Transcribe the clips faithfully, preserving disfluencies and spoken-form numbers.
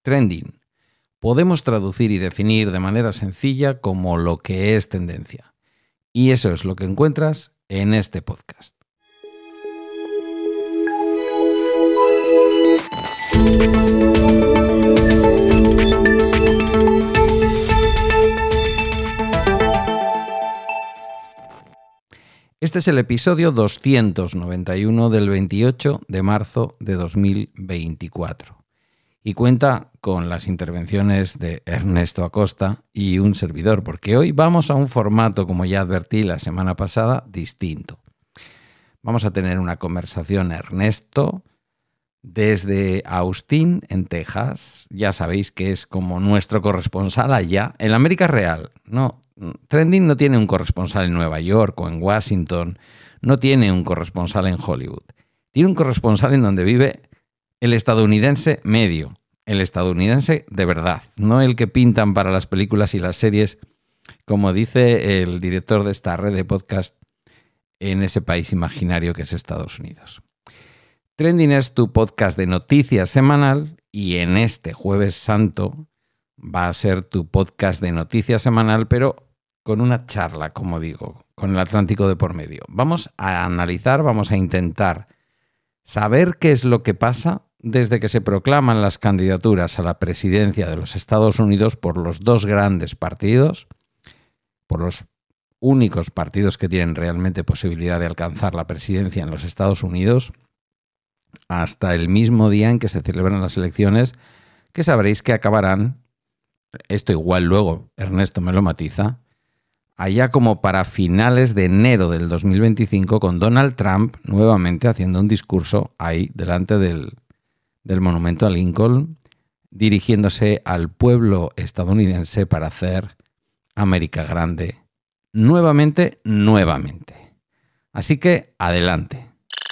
Trending. Podemos traducir y definir de manera sencilla como lo que es tendencia. Y eso es lo que encuentras en este podcast. Este es el episodio doscientos noventa y uno del veintiocho de marzo de dos mil veinticuatro y cuenta con las intervenciones de Ernesto Acosta y un servidor, porque hoy vamos a un formato, como ya advertí la semana pasada, distinto. Vamos a tener una conversación, Ernesto, desde Austin, en Texas. Ya sabéis que es como nuestro corresponsal allá, en la América Real. No, Trending no tiene un corresponsal en Nueva York o en Washington, no tiene un corresponsal en Hollywood. Tiene un corresponsal en donde vive el estadounidense medio, el estadounidense de verdad, no el que pintan para las películas y las series, como dice el director de esta red de podcast en ese país imaginario que es Estados Unidos. Trending es tu podcast de noticias semanal y en este Jueves Santo va a ser tu podcast de noticias semanal, pero con una charla, como digo, con el Atlántico de por medio. Vamos a analizar, vamos a intentar saber qué es lo que pasa desde que se proclaman las candidaturas a la presidencia de los Estados Unidos por los dos grandes partidos, por los únicos partidos que tienen realmente posibilidad de alcanzar la presidencia en los Estados Unidos, hasta el mismo día en que se celebran las elecciones, que sabréis que acabarán, esto igual luego Ernesto me lo matiza, allá como para finales de enero del dos mil veinticinco, con Donald Trump nuevamente haciendo un discurso ahí delante del, del monumento a Lincoln, dirigiéndose al pueblo estadounidense para hacer América grande nuevamente, nuevamente. Así que adelante.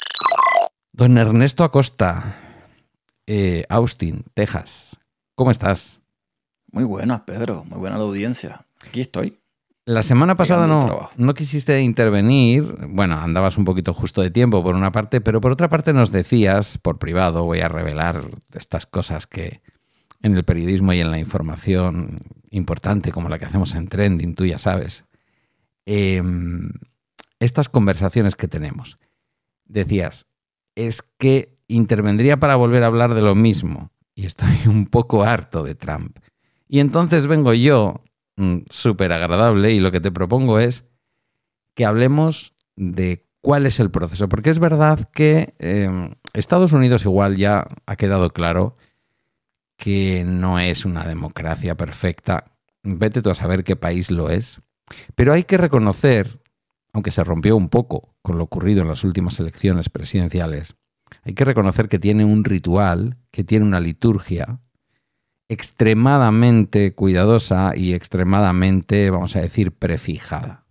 Don Ernesto Acosta, eh, Austin, Texas, ¿cómo estás? Muy buenas, Pedro. Muy buena la audiencia. Aquí estoy. La semana pasada no, no quisiste intervenir. Bueno, andabas un poquito justo de tiempo por una parte, pero por otra parte nos decías, por privado, voy a revelar estas cosas que en el periodismo y en la información importante, como la que hacemos en Trending, tú ya sabes, eh, estas conversaciones que tenemos. Decías, es que intervendría para volver a hablar de lo mismo y estoy un poco harto de Trump. Y entonces vengo yo, súper agradable, y lo que te propongo es que hablemos de cuál es el proceso. Porque es verdad que eh, Estados Unidos igual ya ha quedado claro que no es una democracia perfecta. Vete tú a saber qué país lo es. Pero hay que reconocer, aunque se rompió un poco con lo ocurrido en las últimas elecciones presidenciales, hay que reconocer que tiene un ritual, que tiene una liturgia extremadamente cuidadosa y extremadamente, vamos a decir, prefijada.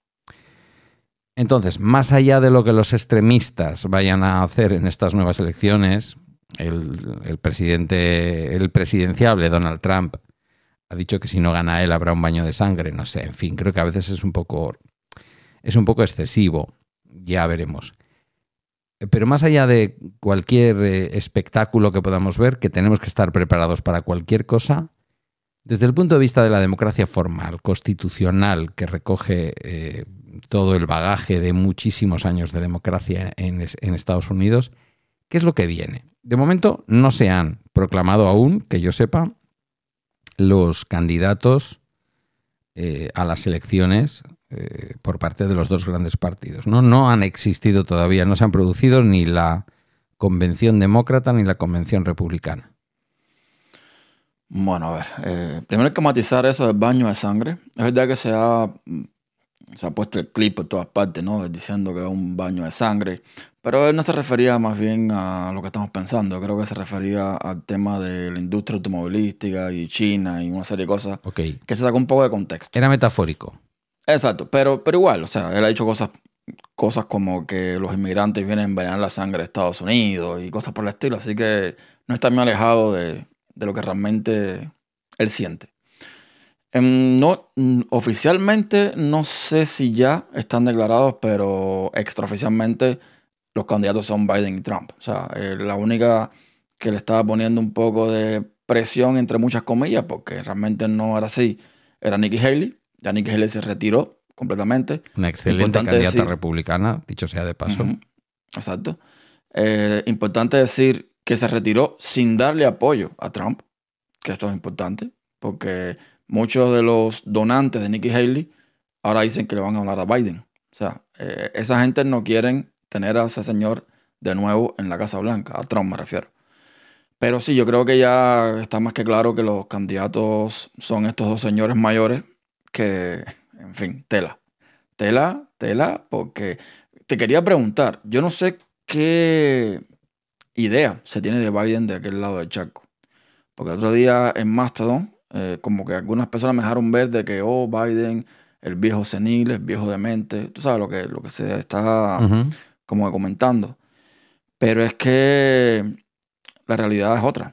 Entonces, más allá de lo que los extremistas vayan a hacer en estas nuevas elecciones, el, el presidente, el presidenciable Donald Trump ha dicho que si no gana él habrá un baño de sangre, no sé, en fin, creo que a veces es un poco, es un poco excesivo, ya veremos. Pero más allá de cualquier eh, espectáculo que podamos ver, que tenemos que estar preparados para cualquier cosa, desde el punto de vista de la democracia formal, constitucional, que recoge eh, todo el bagaje de muchísimos años de democracia en, en Estados Unidos, ¿qué es lo que viene? De momento no se han proclamado aún, que yo sepa, los candidatos eh, a las elecciones Eh, por parte de los dos grandes partidos, ¿no? No han existido todavía, no se han producido ni la convención demócrata ni la convención republicana. Bueno, a ver, eh, primero hay que matizar eso del baño de sangre. Es verdad que se ha, se ha puesto el clip por todas partes, ¿no? Diciendo que es un baño de sangre, pero él no se refería más bien a lo que estamos pensando. Creo que se refería al tema de la industria automovilística y China y una serie de cosas Okay. Que se sacó un poco de contexto. Era metafórico. Exacto, pero, pero igual, o sea, él ha dicho cosas, cosas como que los inmigrantes vienen a envenenar la sangre de Estados Unidos y cosas por el estilo, así que no está muy alejado de, de lo que realmente él siente. Um, no, oficialmente no sé si ya están declarados, pero extraoficialmente los candidatos son Biden y Trump. O sea, eh, la única que le estaba poniendo un poco de presión entre muchas comillas, porque realmente no era así, era Nikki Haley. Ya Nikki Haley se retiró completamente. Una excelente Importante candidata decir, republicana, dicho sea de paso. uh-huh, exacto. Eh, importante decir que se retiró sin darle apoyo a Trump, que esto es importante, porque muchos de los donantes de Nikki Haley ahora dicen que le van a hablar a Biden. O sea, eh, esa gente no quieren tener a ese señor de nuevo en la Casa Blanca, a Trump me refiero. Pero sí, yo creo que ya está más que claro que los candidatos son estos dos señores mayores que, en fin, tela. Tela, tela, porque te quería preguntar, yo no sé qué idea se tiene de Biden de aquel lado del charco. Porque el otro día en Mastodon, eh, como que algunas personas me dejaron ver de que, oh, Biden, el viejo senil, el viejo demente, tú sabes lo que, lo que se está uh-huh. como que comentando. Pero es que la realidad es otra.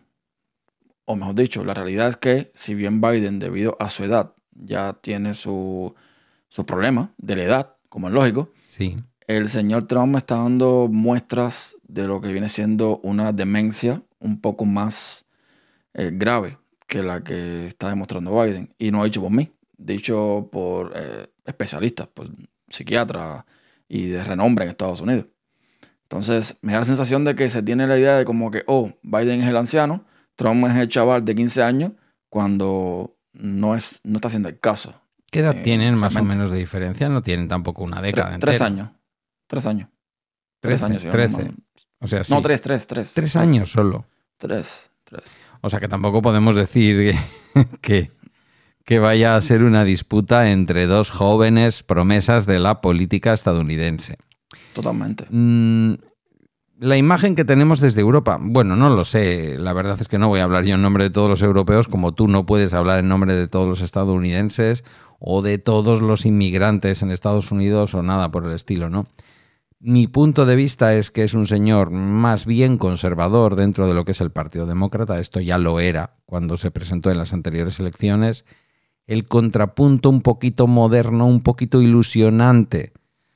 O mejor dicho, la realidad es que si bien Biden, debido a su edad, ya tiene su, su problema de la edad, como es lógico, sí. El señor Trump está dando muestras de lo que viene siendo una demencia un poco más eh, grave que la que está demostrando Biden. Y no dicho por mí, dicho por eh, especialistas, por psiquiatras y de renombre en Estados Unidos. Entonces, me da la sensación de que se tiene la idea de como que, oh, Biden es el anciano, Trump es el chaval de quince años, cuando no, es, no está haciendo el caso. ¿Qué edad eh, tienen realmente. más o menos de diferencia? No tienen tampoco una década Tre- entera. Tres años. Tres años. Tres trece, años. Si trece. No, no, o sea, sí. no, tres, tres, tres. Tres, tres años solo. Tres, tres. O sea que tampoco podemos decir que, que, que vaya a ser una disputa entre dos jóvenes promesas de la política estadounidense. Totalmente. Mm, la imagen que tenemos desde Europa, bueno, no lo sé. La verdad es que no voy a hablar yo en nombre de todos los europeos, como tú no puedes hablar en nombre de todos los estadounidenses o de todos los inmigrantes en Estados Unidos o nada por el estilo, ¿no? Mi punto de vista es que es un señor más bien conservador dentro de lo que es el Partido Demócrata. Esto ya lo era cuando se presentó en las anteriores elecciones. El contrapunto un poquito moderno, un poquito ilusionante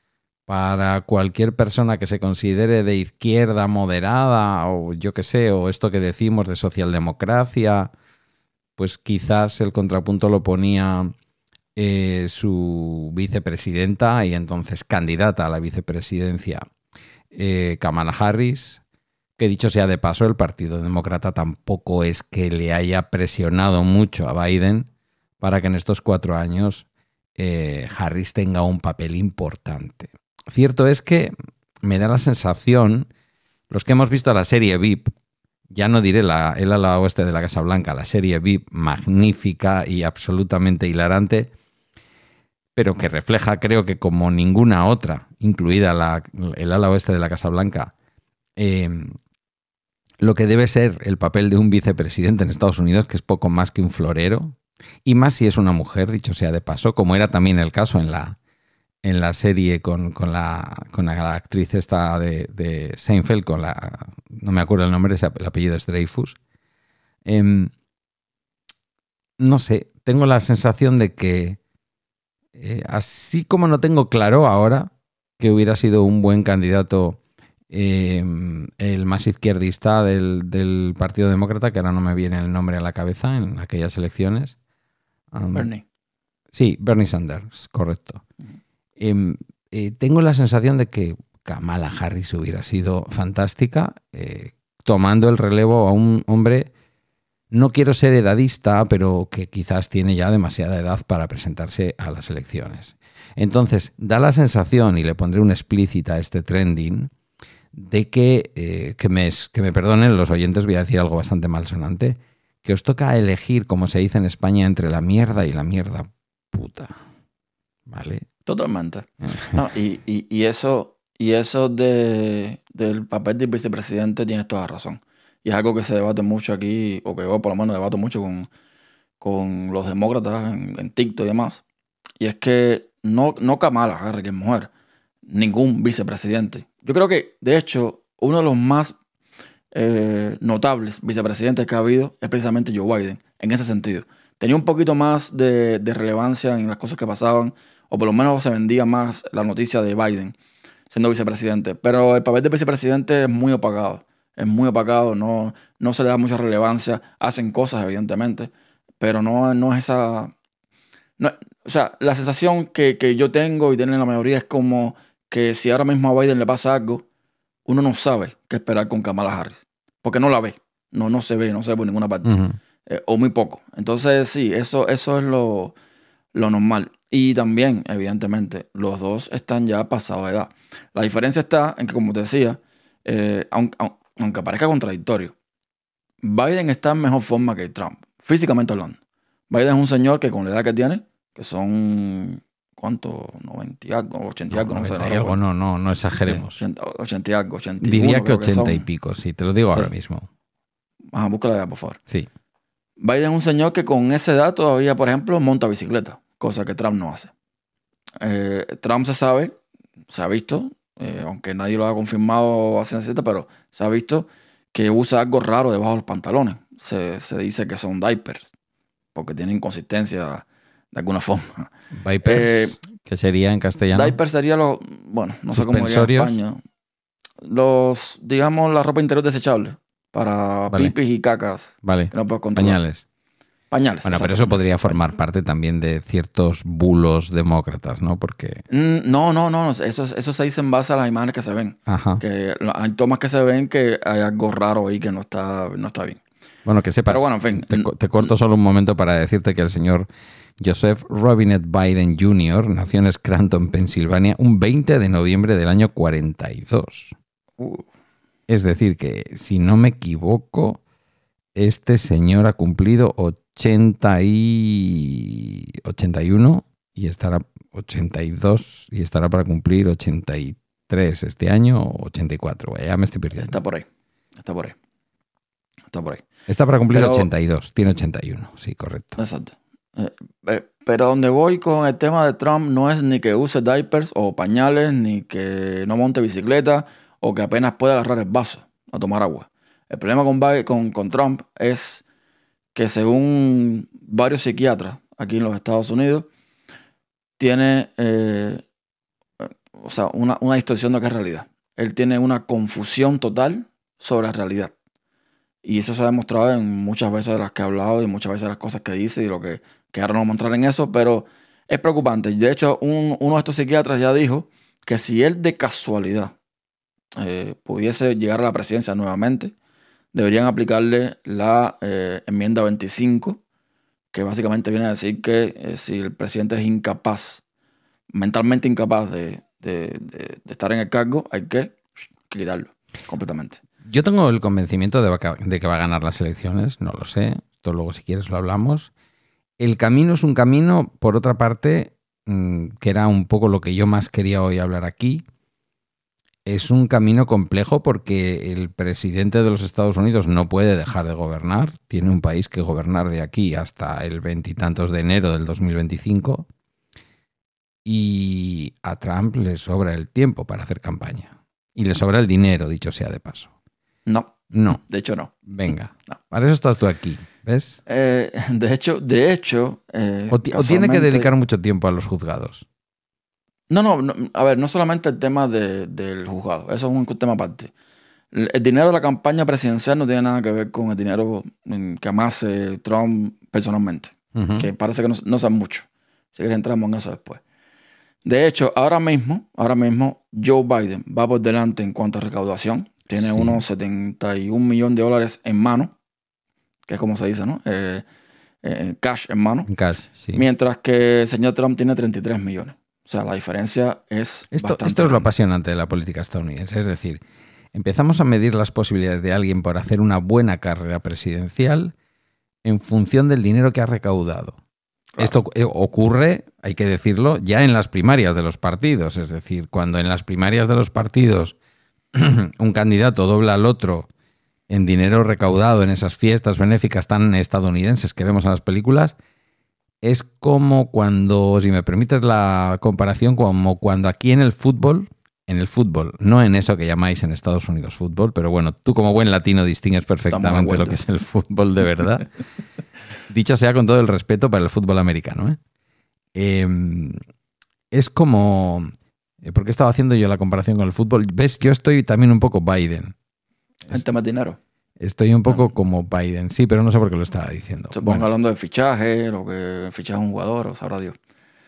para cualquier persona que se considere de izquierda moderada o yo qué sé, o esto que decimos de socialdemocracia, pues quizás el contrapunto lo ponía eh, su vicepresidenta y entonces candidata a la vicepresidencia, eh, Kamala Harris, que dicho sea de paso, el Partido Demócrata tampoco es que le haya presionado mucho a Biden para que en estos cuatro años eh, Harris tenga un papel importante. Cierto es que me da la sensación, los que hemos visto la serie V I P, ya no diré la, el ala oeste de la Casa Blanca, la serie V I P magnífica y absolutamente hilarante, pero que refleja, creo que como ninguna otra, incluida la, el ala oeste de la Casa Blanca, eh, lo que debe ser el papel de un vicepresidente en Estados Unidos, que es poco más que un florero, y más si es una mujer, dicho sea de paso, como era también el caso en la, en la serie con, con, la, con la actriz esta de, de Seinfeld, con la, no me acuerdo el nombre, el apellido es Dreyfus. Eh, no sé, tengo la sensación de que, eh, así como no tengo claro ahora que hubiera sido un buen candidato eh, el más izquierdista del, del Partido Demócrata, que ahora no me viene el nombre a la cabeza en aquellas elecciones. Um, Bernie. Sí, Bernie Sanders, correcto. Uh-huh. Eh, eh, tengo la sensación de que Kamala Harris hubiera sido fantástica, eh, tomando el relevo a un hombre, no quiero ser edadista, pero que quizás tiene ya demasiada edad para presentarse a las elecciones. Entonces, da la sensación, y le pondré una explícita a este trending, de que, eh, que, me, que me perdonen los oyentes, voy a decir algo bastante malsonante, que os toca elegir, como se dice en España, entre la mierda y la mierda puta. ¿Vale? Totalmente. No, y, y, y eso, y eso de, del papel del vicepresidente tienes toda razón. Y es algo que se debate mucho aquí, o que yo por lo menos debato mucho con, con los demócratas en, en TikTok y demás. Y es que no, no Kamala Harris, que es mujer, ningún vicepresidente. Yo creo que, de hecho, uno de los más eh, notables vicepresidentes que ha habido es precisamente Joe Biden, en ese sentido. Tenía un poquito más de, de relevancia en las cosas que pasaban, o por lo menos se vendía más la noticia de Biden siendo vicepresidente. Pero el papel de vicepresidente es muy opacado. es muy opacado, no, no se le da mucha relevancia, hacen cosas evidentemente, pero no, no es esa... No, o sea, la sensación que, que yo tengo y tienen la mayoría es como que si ahora mismo a Biden le pasa algo, uno no sabe qué esperar con Kamala Harris, porque no la ve, no, no se ve, no se ve por ninguna parte, Uh-huh. eh, o muy poco. Entonces sí, eso, eso es lo, lo normal. Y también, evidentemente, los dos están ya pasados de edad. La diferencia está en que, como te decía, eh, aunque, aunque parezca contradictorio, Biden está en mejor forma que Trump, físicamente hablando. Biden es un señor que con la edad que tiene, que son, ¿cuánto? noventa y algo, ochenta y No, algo, no sé. noventa No, y algo, recuerdo. no, no, no exageremos. Sí, ochenta, ochenta y algo, ochenta y uno. Diría que creo que ochenta y son. pico, sí, te lo digo Sí. ahora mismo. Ajá, búscala ya, por favor. Sí. Biden es un señor que con esa edad todavía, por ejemplo, monta bicicleta, cosa que Trump no hace. Eh, Trump se sabe, se ha visto, eh, aunque nadie lo ha confirmado a ciencia cierta, pero se ha visto que usa algo raro debajo de los pantalones. Se, se dice que son diapers, porque tienen inconsistencia de alguna forma. Vipers, Eh, ¿qué sería en castellano? Diapers sería los, bueno, no sé cómo diría en Suspensorios. España. Los, digamos, la ropa interior desechable para Vale. pipis y cacas Vale, que no puedes controlar. pañales. Pañales. Bueno, pero eso exactamente. podría formar parte también de ciertos bulos demócratas, ¿no? Porque... Mm, No, no, no. Eso, eso se dice en base a las imágenes que se ven. Ajá. Que lo- hay tomas que se ven que hay algo raro ahí que no está, no está bien. Bueno, que sepas. Pero bueno, en fin. Te, co- te corto solo un momento para decirte que el señor Joseph Robinette Biden junior nació en Scranton, Pensilvania, un veinte de noviembre del año cuarenta y dos. Uh, Es decir, que si no me equivoco, este señor ha cumplido ochenta y ochenta y uno y estará ochenta y dos y estará para cumplir ochenta y tres este año o ochenta y cuatro. Ya me estoy perdiendo. está por ahí. Está por ahí. Está por ahí. Está para cumplir Pero- ochenta y dos, tiene ochenta y uno, sí, correcto. Exacto. Eh, eh, pero donde voy con el tema de Trump no es ni que use diapers o pañales, ni que no monte bicicleta o que apenas pueda agarrar el vaso a tomar agua. El problema con, Bi- con, con Trump es que según varios psiquiatras aquí en los Estados Unidos, tiene eh, o sea, una, una distorsión de lo que es realidad. Él tiene una confusión total sobre la realidad. Y eso se ha demostrado en muchas veces de las que ha hablado y muchas veces de las cosas que dice y lo que, que ahora no vamos a entrar en eso, pero es preocupante. De hecho, un- uno de estos psiquiatras ya dijo que si él de casualidad eh, pudiese llegar a la presidencia nuevamente, deberían aplicarle la eh, enmienda veinticinco, que básicamente viene a decir que eh, si el presidente es incapaz, mentalmente incapaz de, de- de- de estar en el cargo, hay que quitarlo completamente. Yo tengo el convencimiento de va- de que va a ganar las elecciones, no lo sé. Esto luego, si quieres, lo hablamos. El camino es un camino, por otra parte, mm, que era un poco lo que yo más quería hoy hablar aquí. Es un camino complejo porque el presidente de los Estados Unidos no puede dejar de gobernar. Tiene un país que gobernar de aquí hasta el veintitantos de enero del dos mil veinticinco. Y a Trump le sobra el tiempo para hacer campaña. Y le sobra el dinero, dicho sea de paso. No, No, de hecho no. venga. No. Para eso estás tú aquí, ¿ves? Eh, de hecho, de hecho... eh, O, ti- o tiene que casualmente- dedicar mucho tiempo a los juzgados. No, no, no, a ver, no solamente el tema de- del juzgado, eso es un tema aparte. El, el dinero de la campaña presidencial no tiene nada que ver con el dinero mm, que amase Trump personalmente, Ujú. que parece que no, no sabe mucho. Si quieres entramos en eso después. De hecho, ahora mismo, ahora mismo, Joe Biden va por delante en cuanto a recaudación. Tiene Sí. unos setenta y un millones de dólares en mano, que es como se dice, ¿no? Eh, eh, cash en mano. En cash, sí. Mientras que el señor Trump tiene treinta y tres millones. O sea, la diferencia es Esto, bastante esto es lo grande. apasionante de la política estadounidense. Es decir, empezamos a medir las posibilidades de alguien por hacer una buena carrera presidencial en función del dinero que ha recaudado. Claro. Esto eh, ocurre, hay que decirlo, ya en las primarias de los partidos. Es decir, cuando en las primarias de los partidos un candidato dobla al otro en dinero recaudado en esas fiestas benéficas tan estadounidenses que vemos en las películas, es como cuando, si me permites la comparación, como cuando aquí en el fútbol, en el fútbol, no en eso que llamáis en Estados Unidos fútbol, pero bueno, tú como buen latino distingues perfectamente acuerdo. lo que es el fútbol de verdad. Dicho sea con todo el respeto para el fútbol americano, ¿eh? Eh, es como... ¿Por qué estaba haciendo yo la comparación con el fútbol? ¿Ves? Yo estoy también un poco Biden. Gente más dinero. Estoy un poco como Biden, sí, pero no sé por qué lo estaba diciendo. Se Bueno. pongan hablando de fichaje, lo que fichaje un jugador, o sabrá Dios.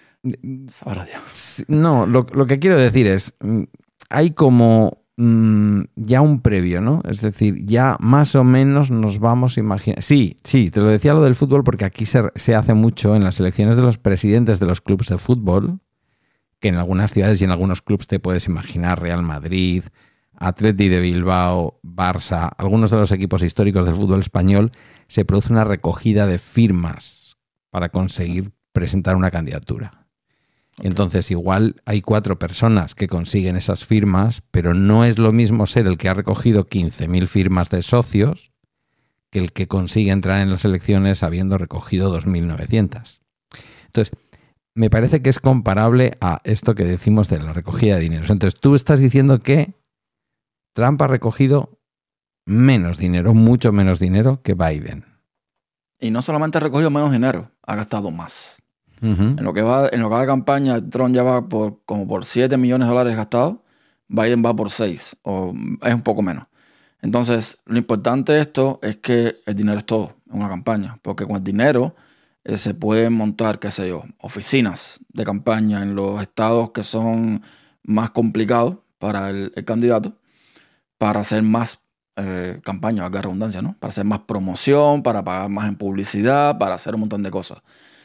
Sabrá Dios. No, lo, lo que quiero decir es, hay como mmm, ya un previo, ¿no? Es decir, ya más o menos nos vamos a imaginar... Sí, sí, te lo decía lo del fútbol porque aquí se, se hace mucho en las elecciones de los presidentes de los clubes de fútbol, que en algunas ciudades y en algunos clubes te puedes imaginar Real Madrid, Atleti de Bilbao, Barça, algunos de los equipos históricos del fútbol español, se produce una recogida de firmas para conseguir presentar una candidatura. Okay. Entonces, igual hay cuatro personas que consiguen esas firmas, pero no es lo mismo ser el que ha recogido quince mil firmas de socios que el que consigue entrar en las elecciones habiendo recogido dos mil novecientas. Entonces, me parece que es comparable a esto que decimos de la recogida de dinero. Entonces, tú estás diciendo que Trump ha recogido menos dinero, mucho menos dinero que Biden. Y no solamente ha recogido menos dinero, ha gastado más. Uh-huh. En lo que va, en lo que va de campaña, Trump ya va por como por siete millones de dólares gastados, Biden va por seis, o es un poco menos. Entonces, lo importante de esto es que el dinero es todo en una campaña, porque con el dinero eh, se pueden montar, qué sé yo, oficinas de campaña en los estados que son más complicados para el, el candidato, para hacer más eh, campaña, valga la redundancia, ¿no? Para hacer más promoción, para pagar más en publicidad, para hacer un montón de cosas.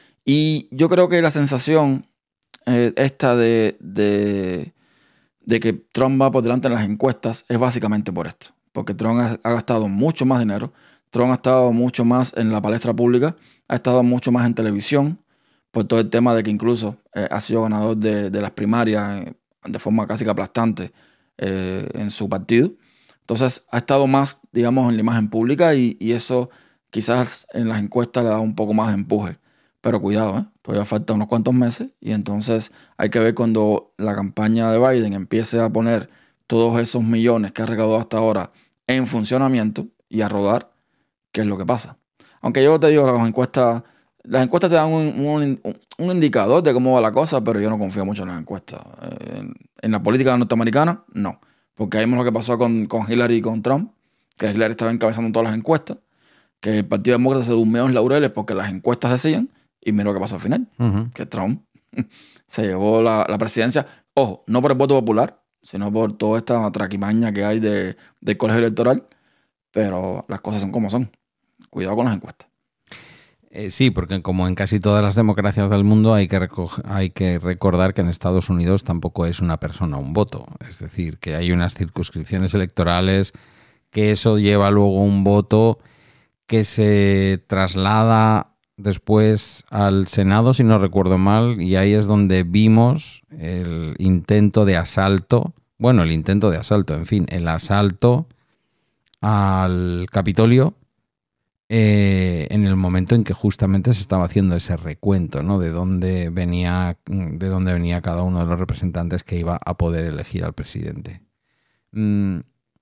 Y yo creo que la sensación eh, esta de, de, de que Trump va por delante en las encuestas es básicamente por esto. Porque Trump ha, ha gastado mucho más dinero, Trump ha estado mucho más en la palestra pública, ha estado mucho más en televisión, por todo el tema de que incluso eh, ha sido ganador de, de las primarias eh, de forma casi que aplastante eh, en su partido. Entonces ha estado más, digamos, en la imagen pública y, y eso quizás en las encuestas le da un poco más de empuje. Pero cuidado, ¿eh? Todavía falta unos cuantos meses y entonces hay que ver cuando la campaña de Biden empiece a poner todos esos millones que ha recaudado hasta ahora en funcionamiento y a rodar, qué es lo que pasa. Aunque yo te digo, las encuestas, las encuestas te dan un, un, un indicador de cómo va la cosa, pero yo no confío mucho en las encuestas. En, en la política norteamericana, no. Porque vimos lo que pasó con, con Hillary y con Trump, que Hillary estaba encabezando todas las encuestas, que el Partido Demócrata se durmió en laureles porque las encuestas decían, y mira lo que pasó al final, uh-huh. que Trump se llevó la, la presidencia, ojo, no por el voto popular, sino por toda esta traquimaña que hay de, del colegio electoral, pero las cosas son como son. Cuidado con las encuestas. Eh, sí, porque como en casi todas las democracias del mundo hay que, reco- hay que recordar que en Estados Unidos tampoco es una persona un voto. Es decir, que hay unas circunscripciones electorales, que eso lleva luego un voto que se traslada después al Senado, si no recuerdo mal, y ahí es donde vimos el intento de asalto, bueno, el intento de asalto, en fin, el asalto al Capitolio, Eh, en el momento en que justamente se estaba haciendo ese recuento, ¿no? De dónde venía, de dónde venía cada uno de los representantes que iba a poder elegir al presidente. Mm,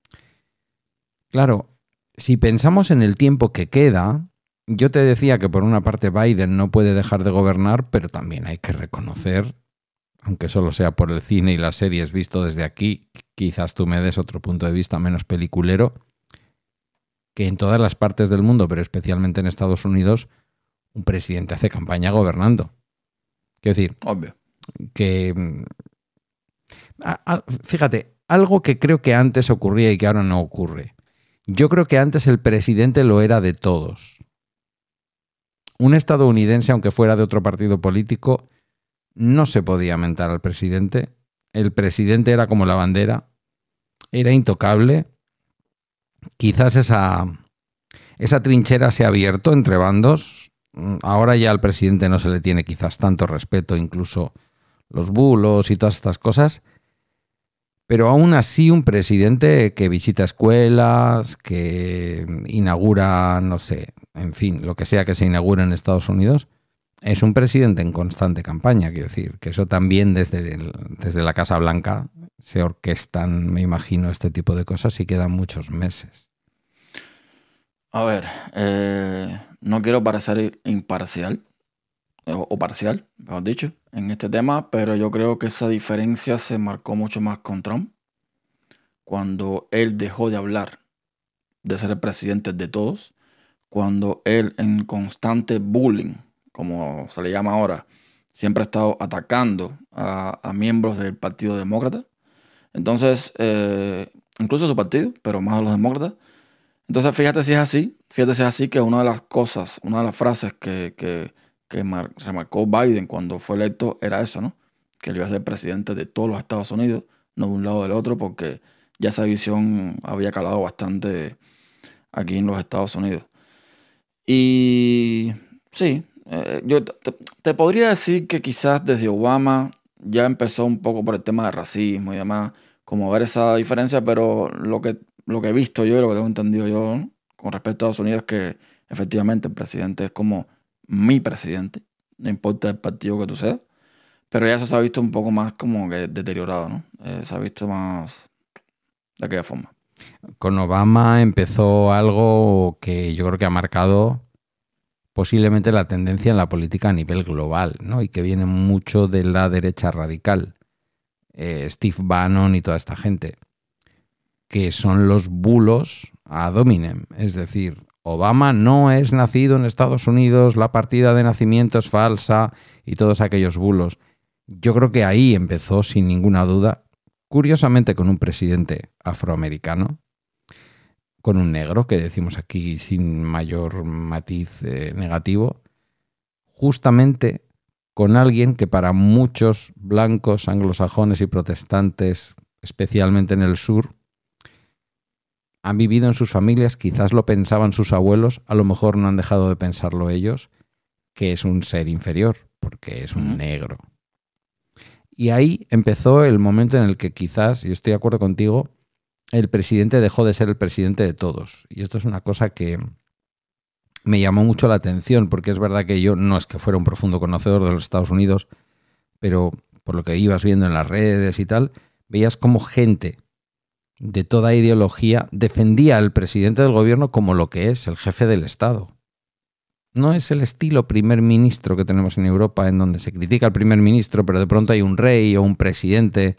claro, si pensamos en el tiempo que queda, yo te decía que por una parte Biden no puede dejar de gobernar, pero también hay que reconocer, aunque solo sea por el cine y las series visto desde aquí, quizás tú me des otro punto de vista menos peliculero, que en todas las partes del mundo, pero especialmente en Estados Unidos, un presidente hace campaña gobernando. Quiero decir, obvio, que a, a, fíjate, algo que creo que antes ocurría y que ahora no ocurre. Yo creo que antes el presidente lo era de todos. Un estadounidense, aunque fuera de otro partido político, no se podía mentar al presidente. El presidente era como la bandera, era intocable. Quizás esa, esa trinchera se ha abierto entre bandos. Ahora ya al presidente no se le tiene quizás tanto respeto, incluso los bulos y todas estas cosas. Pero aún así un presidente que visita escuelas, que inaugura, no sé, en fin, lo que sea que se inaugure en Estados Unidos, es un presidente en constante campaña, quiero decir. Que eso también desde, el, desde la Casa Blanca se orquestan, me imagino, este tipo de cosas y quedan muchos meses. A ver, eh, no quiero parecer imparcial, o, o parcial, mejor dicho, en este tema, pero yo creo que esa diferencia se marcó mucho más con Trump, cuando él dejó de hablar de ser el presidente de todos, cuando él, en constante bullying, como se le llama ahora, siempre ha estado atacando a, a miembros del Partido Demócrata. Entonces, eh, incluso su partido, pero más a los demócratas. Entonces, fíjate si es así, fíjate si es así que una de las cosas, una de las frases que, que, que mar, remarcó Biden cuando fue electo era eso, ¿no? Que él iba a ser presidente de todos los Estados Unidos, no de un lado o del otro, porque ya esa visión había calado bastante aquí en los Estados Unidos. Y sí, eh, yo te, te podría decir que quizás desde Obama ya empezó un poco por el tema de racismo y demás, como ver esa diferencia, pero lo que, lo que he visto yo y lo que tengo entendido yo, ¿no?, con respecto a Estados Unidos, es que efectivamente el presidente es como mi presidente, no importa el partido que tú seas, pero ya eso se ha visto un poco más como que deteriorado, ¿no? Eh, se ha visto más de aquella forma. Con Obama empezó algo que yo creo que ha marcado posiblemente la tendencia en la política a nivel global, ¿no? Y que viene mucho de la derecha radical. Eh, Steve Bannon y toda esta gente, que son los bulos ad hominem. Es decir, Obama no es nacido en Estados Unidos, la partida de nacimiento es falsa y todos aquellos bulos. Yo creo que ahí empezó sin ninguna duda, curiosamente con un presidente afroamericano, con un negro, que decimos aquí sin mayor matiz eh, negativo, justamente con alguien que para muchos blancos, anglosajones y protestantes, especialmente en el sur, han vivido en sus familias, quizás lo pensaban sus abuelos, a lo mejor no han dejado de pensarlo ellos, que es un ser inferior, porque es un negro. Y ahí empezó el momento en el que quizás, y estoy de acuerdo contigo, el presidente dejó de ser el presidente de todos. Y esto es una cosa que me llamó mucho la atención, porque es verdad que yo no es que fuera un profundo conocedor de los Estados Unidos, pero por lo que ibas viendo en las redes y tal, veías cómo gente de toda ideología defendía al presidente del gobierno como lo que es, el jefe del Estado. No es el estilo primer ministro que tenemos en Europa, en donde se critica al primer ministro, pero de pronto hay un rey o un presidente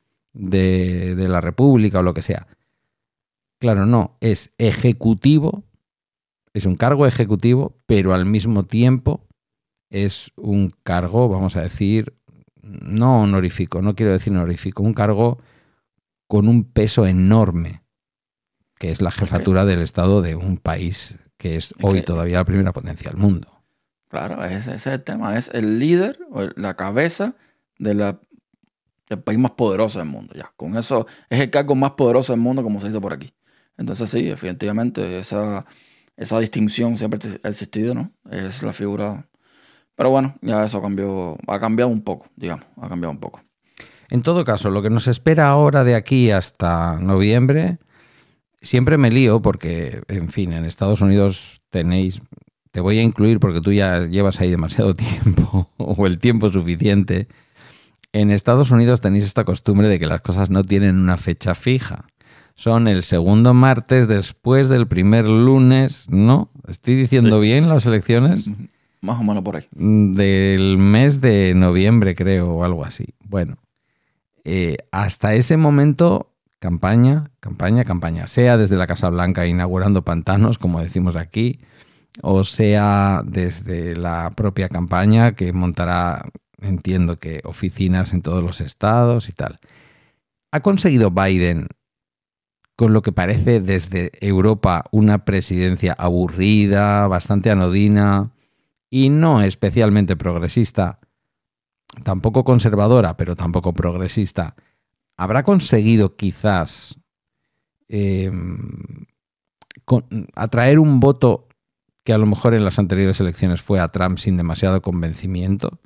de, de la República o lo que sea. Claro, no, es ejecutivo, es un cargo ejecutivo, pero al mismo tiempo es un cargo, vamos a decir, no honorífico, no quiero decir honorífico, un cargo con un peso enorme, que es la jefatura okay. del Estado de un país que es hoy okay. todavía la primera potencia del mundo. Claro, ese, ese es el tema, es el líder, la cabeza de la, del país más poderoso del mundo. Ya, con eso es el cargo más poderoso del mundo, como se dice por aquí. Entonces sí, definitivamente esa, esa distinción siempre ha existido, ¿no? Es la figura. Pero bueno, ya eso cambió, ha cambiado un poco, digamos, ha cambiado un poco. En todo caso, lo que nos espera ahora de aquí hasta noviembre, siempre me lío porque, en fin, en Estados Unidos tenéis, te voy a incluir porque tú ya llevas ahí demasiado tiempo o el tiempo suficiente. En Estados Unidos tenéis esta costumbre de que las cosas no tienen una fecha fija. Son el segundo martes después del primer lunes, ¿no? ¿Estoy diciendo sí. bien las elecciones? Más o menos por ahí. Del mes de noviembre, creo, o algo así. Bueno. Eh, hasta ese momento, campaña, campaña, campaña, sea desde la Casa Blanca inaugurando pantanos, como decimos aquí, o sea desde la propia campaña que montará, entiendo que oficinas en todos los estados y tal. ¿Ha conseguido Biden, con lo que parece desde Europa, una presidencia aburrida, bastante anodina y no especialmente progresista? Tampoco conservadora, pero tampoco progresista, ¿habrá conseguido quizás eh, con, atraer un voto que a lo mejor en las anteriores elecciones fue a Trump sin demasiado convencimiento?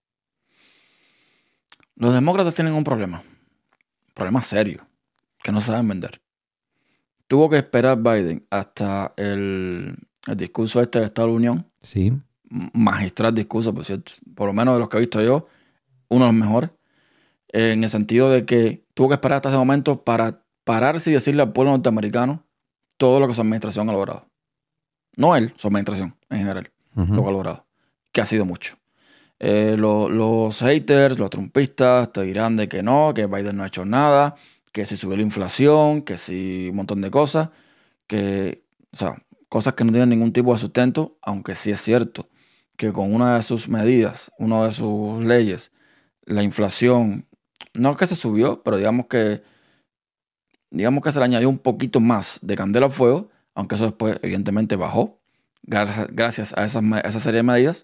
Los demócratas tienen un problema, un problema serio, que no saben vender. Tuvo que esperar Biden hasta el, el discurso este del Estado de la Unión. Sí. Magistral discurso, por cierto, por lo menos de los que he visto yo, uno de los mejores, eh, en el sentido de que tuvo que esperar hasta ese momento para pararse y decirle al pueblo norteamericano todo lo que su administración ha logrado. No él, su administración en general, uh-huh. lo que ha logrado, que ha sido mucho. Eh, lo, los haters, los trumpistas te dirán de que no, que Biden no ha hecho nada, que si subió la inflación, que si un montón de cosas, que, o sea, cosas que no tienen ningún tipo de sustento, aunque sí es cierto que con una de sus medidas, una de sus leyes, la inflación, no es que se subió, pero digamos que, digamos que se le añadió un poquito más de candela al fuego, aunque eso después evidentemente bajó, gracias, gracias a, esas, a esa serie de medidas.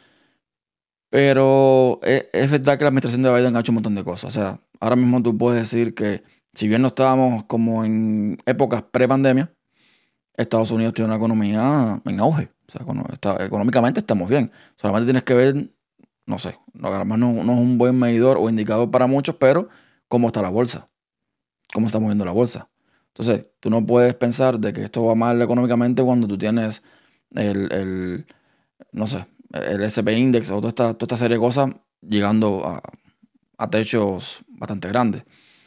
Pero es, es verdad que la administración de Biden ha hecho un montón de cosas. O sea, ahora mismo tú puedes decir que si bien no estábamos como en épocas pre-pandemia, Estados Unidos tiene una economía en auge. O sea, está, económicamente estamos bien. Solamente tienes que ver, no sé, no, además no, no es un buen medidor o indicador para muchos, pero cómo está la bolsa, cómo está moviendo la bolsa. Entonces, tú no puedes pensar de que esto va mal económicamente cuando tú tienes el, el no sé, el S and P Index o toda esta, toda esta serie de cosas llegando a, a techos bastante grandes.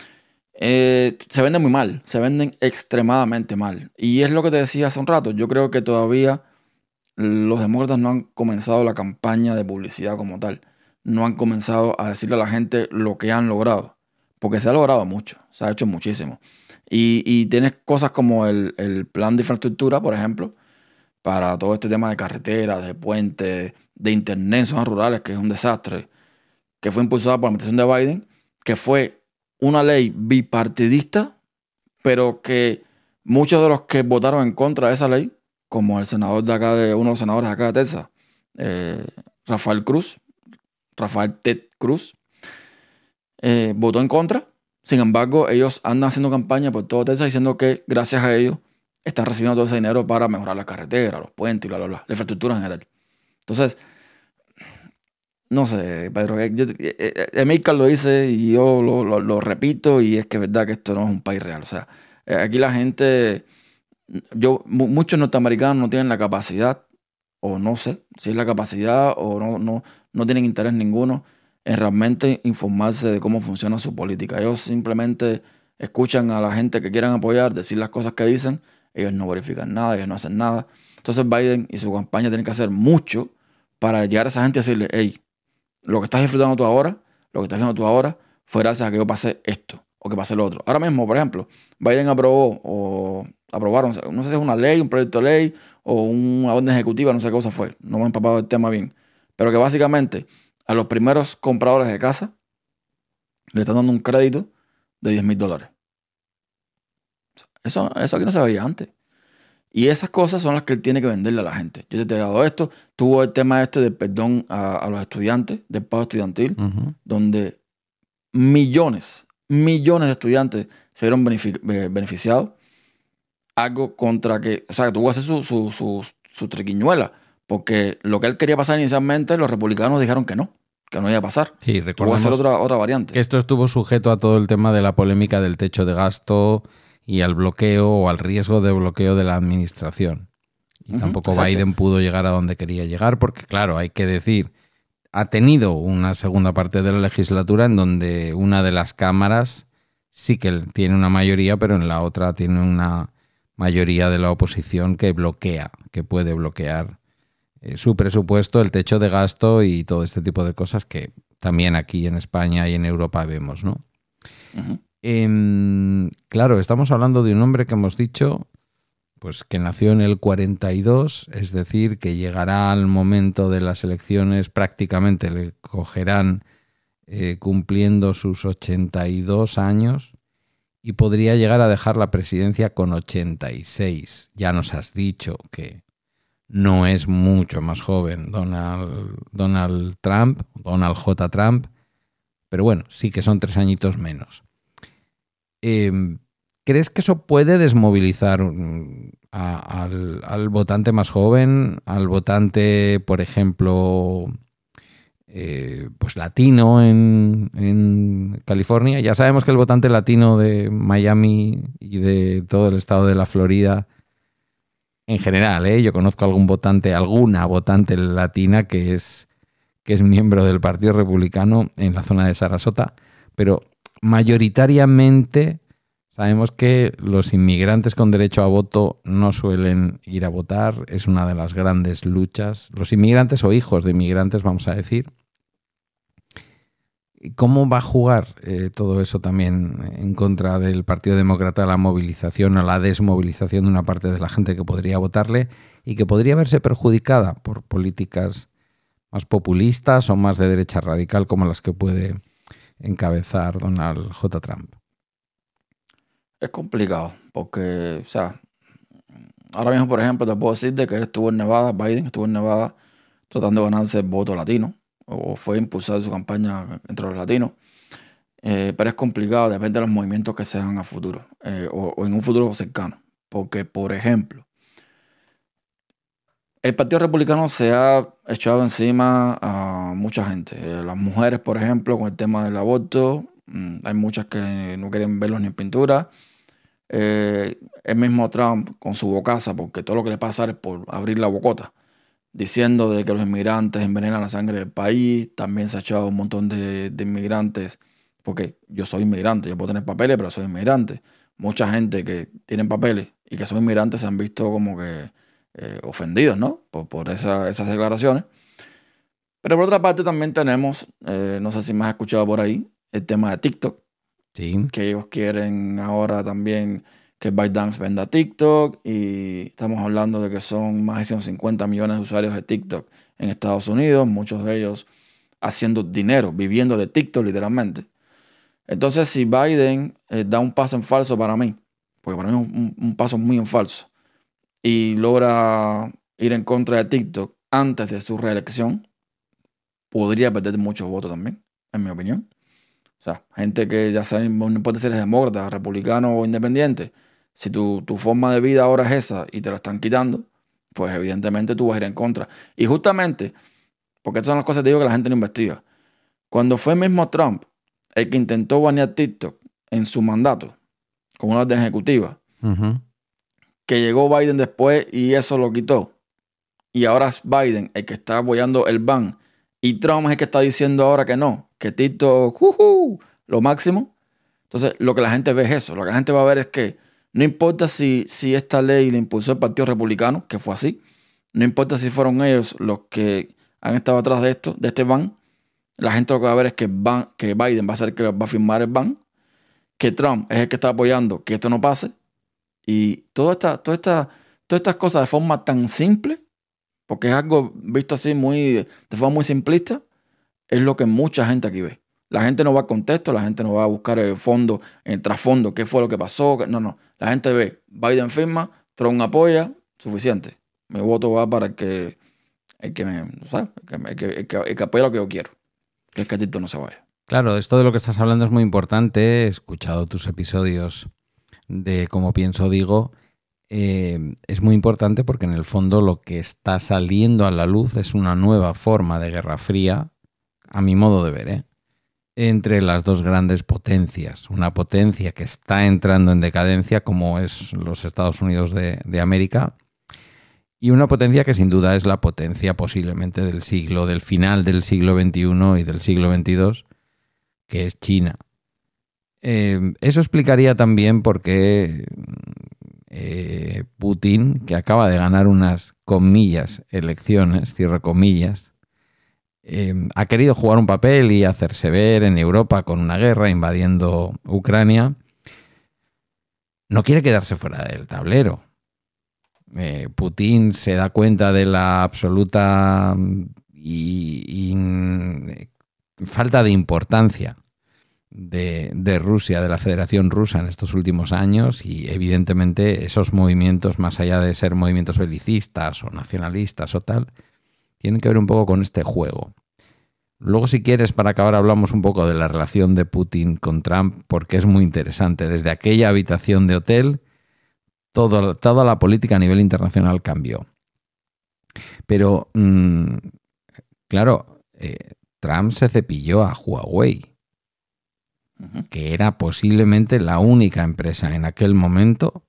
Eh, se venden muy mal, se venden extremadamente mal. Y es lo que te decía hace un rato. Yo creo que todavía los demócratas no han comenzado la campaña de publicidad como tal. No han comenzado a decirle a la gente lo que han logrado. Porque se ha logrado mucho, se ha hecho muchísimo. Y, y tienes cosas como el, el plan de infraestructura, por ejemplo, para todo este tema de carreteras, de puentes, de internet en zonas rurales, que es un desastre, que fue impulsada por la administración de Biden, que fue una ley bipartidista, pero que muchos de los que votaron en contra de esa ley, como el senador de acá, de uno de los senadores de acá de Texas, eh, Rafael Cruz, Rafael Ted Cruz, eh, votó en contra. Sin embargo, ellos andan haciendo campaña por todo Texas diciendo que gracias a ellos están recibiendo todo ese dinero para mejorar las carreteras, los puentes y bla, bla, bla, la infraestructura en general. Entonces, no sé, Pedro, Emilcar lo dice y yo lo, lo, lo repito, y es que es verdad que esto no es un país real. O sea, aquí la gente, yo, muchos norteamericanos no tienen la capacidad, o no sé si es la capacidad o no, no, no tienen interés ninguno en realmente informarse de cómo funciona su política. Ellos simplemente escuchan a la gente que quieran apoyar decir las cosas que dicen, ellos no verifican nada, ellos no hacen nada. Entonces Biden y su campaña tienen que hacer mucho para llegar a esa gente y decirle, hey, lo que estás disfrutando tú ahora, lo que estás viendo tú ahora, fue gracias a que yo pasé esto o que pasé lo otro. Ahora mismo, por ejemplo, Biden aprobó o aprobaron, no sé si es una ley, un proyecto de ley o una orden ejecutiva, no sé qué cosa fue, no me he empapado del tema bien, pero que básicamente a los primeros compradores de casa le están dando un crédito de diez mil dólares. Eso, eso aquí no se veía antes. Y esas cosas son las que él tiene que venderle a la gente. Yo te he dado esto. Tuvo el tema este del perdón a, a los estudiantes, del pago estudiantil, uh-huh. donde millones, millones de estudiantes se vieron benefic- beneficiados. Algo contra que, o sea, que tuvo que hacer su, su, su, su triquiñuela. Porque lo que él quería pasar inicialmente, los republicanos dijeron que no, que no iba a pasar. Sí, tuvo que hacer otra, otra variante. Que esto estuvo sujeto a todo el tema de la polémica del techo de gasto y al bloqueo o al riesgo de bloqueo de la administración. Y uh-huh, tampoco exacto. Biden pudo llegar a donde quería llegar porque, claro, hay que decir, ha tenido una segunda parte de la legislatura en donde una de las cámaras sí que tiene una mayoría, pero en la otra tiene una mayoría de la oposición que bloquea, que puede bloquear eh, su presupuesto, el techo de gasto y todo este tipo de cosas que también aquí en España y en Europa vemos, ¿no? Uh-huh. Eh, claro, estamos hablando de un hombre que hemos dicho pues que nació en el cuarenta y dos, es decir, que llegará al momento de las elecciones, prácticamente le cogerán eh, cumpliendo sus ochenta y dos años y podría llegar a dejar la presidencia con ochenta y seis. Ya nos has dicho que no es mucho más joven Donald, Donald Trump, Donald J. Trump, pero bueno, sí que son tres añitos menos. Eh, ¿Crees que eso puede desmovilizar a, al, al votante más joven, al votante, por ejemplo, eh, pues latino en, en California? Ya sabemos que el votante latino de Miami y de todo el estado de la Florida, en general, ¿eh? Yo conozco algún votante, alguna votante latina que es, que es miembro del Partido Republicano en la zona de Sarasota, pero mayoritariamente sabemos que los inmigrantes con derecho a voto no suelen ir a votar. Es una de las grandes luchas. Los inmigrantes o hijos de inmigrantes, vamos a decir. ¿Cómo va a jugar eh, todo eso también en contra del Partido Demócrata, la movilización o la desmovilización de una parte de la gente que podría votarle y que podría verse perjudicada por políticas más populistas o más de derecha radical como las que puede encabezar Donald J. Trump? Es complicado porque, o sea, ahora mismo, por ejemplo, te puedo decir de que él estuvo en Nevada, Biden estuvo en Nevada tratando de ganarse el voto latino, o fue impulsar su campaña entre los latinos. Eh, pero es complicado, depende de los movimientos que se hagan a futuro, eh, o, o en un futuro cercano. Porque, por ejemplo, el Partido Republicano se ha echado encima a mucha gente. Eh, las mujeres, por ejemplo, con el tema del aborto, mmm, hay muchas que no quieren verlos ni en pintura. Eh, el mismo Trump con su bocaza, porque todo lo que le pasa es por abrir la bocota, diciendo de que los inmigrantes envenenan la sangre del país. También se ha echado un montón de, de inmigrantes, porque yo soy inmigrante, yo puedo tener papeles, pero soy inmigrante. Mucha gente que tienen papeles y que son inmigrantes se han visto como que eh, ofendidos, ¿no? Por, por esa, esas declaraciones. Pero por otra parte también tenemos, eh, no sé si me has escuchado por ahí, el tema de TikTok. Sí. Que ellos quieren ahora también que ByteDance venda TikTok, y estamos hablando de que son más de ciento cincuenta millones de usuarios de TikTok en Estados Unidos, muchos de ellos haciendo dinero, viviendo de TikTok literalmente. Entonces, si Biden eh, da un paso en falso para mí, porque para mí es un, un paso muy en falso, y logra ir en contra de TikTok antes de su reelección, podría perder muchos votos también, en mi opinión. O sea, gente que ya saben, no importa si eres demócrata, republicano o independiente, si tu, tu forma de vida ahora es esa y te la están quitando, pues evidentemente tú vas a ir en contra. Y justamente, porque estas son las cosas que te digo que la gente no investiga. Cuando fue el mismo Trump el que intentó banear TikTok en su mandato, con una orden ejecutiva, Uh-huh. que llegó Biden después y eso lo quitó. Y ahora es Biden el que está apoyando el ban. Y Trump es el que está diciendo ahora que no, que TikTok, uh-huh, lo máximo. Entonces, lo que la gente ve es eso. Lo que la gente va a ver es que no importa si, si esta ley la impulsó el Partido Republicano, que fue así. No importa si fueron ellos los que han estado atrás de esto, de este ban. La gente lo que va a ver es que, ban, que Biden va a ser el que va a firmar el ban. Que Trump es el que está apoyando que esto no pase. Y toda esta, toda esta, todas estas cosas de forma tan simple, porque es algo visto así muy, de forma muy simplista, es lo que mucha gente aquí ve. La gente no va a contexto, la gente no va a buscar el fondo, el trasfondo, qué fue lo que pasó. No, no. La gente ve, Biden firma, Trump apoya, suficiente. Mi voto va para el que, el que, me, ¿sabes? El que, el que, el que, el que apoya lo que yo quiero, que es que Tito no se vaya. Claro, esto de lo que estás hablando es muy importante. He escuchado tus episodios de Cómo Pienso Digo. Eh, es muy importante porque en el fondo lo que está saliendo a la luz es una nueva forma de guerra fría, a mi modo de ver, ¿eh? entre las dos grandes potencias. Una potencia que está entrando en decadencia, como es los Estados Unidos de, de América, y una potencia que sin duda es la potencia posiblemente del siglo, del final del siglo veintiuno y del siglo veintidós, que es China. Eh, eso explicaría también por qué eh, Putin, que acaba de ganar unas comillas elecciones, cierro comillas, eh, ha querido jugar un papel y hacerse ver en Europa con una guerra invadiendo Ucrania. No quiere quedarse fuera del tablero. Eh, Putin se da cuenta de la absoluta y, y falta de importancia De, de Rusia, de la Federación Rusa en estos últimos años, y evidentemente esos movimientos, más allá de ser movimientos belicistas o nacionalistas o tal, tienen que ver un poco con este juego. Luego, si quieres, para acabar, hablamos un poco de la relación de Putin con Trump, porque es muy interesante. Desde aquella habitación de hotel, todo, toda la política a nivel internacional cambió. Pero, mmm, claro, eh, Trump se cepilló a Huawei, que era posiblemente la única empresa en aquel momento,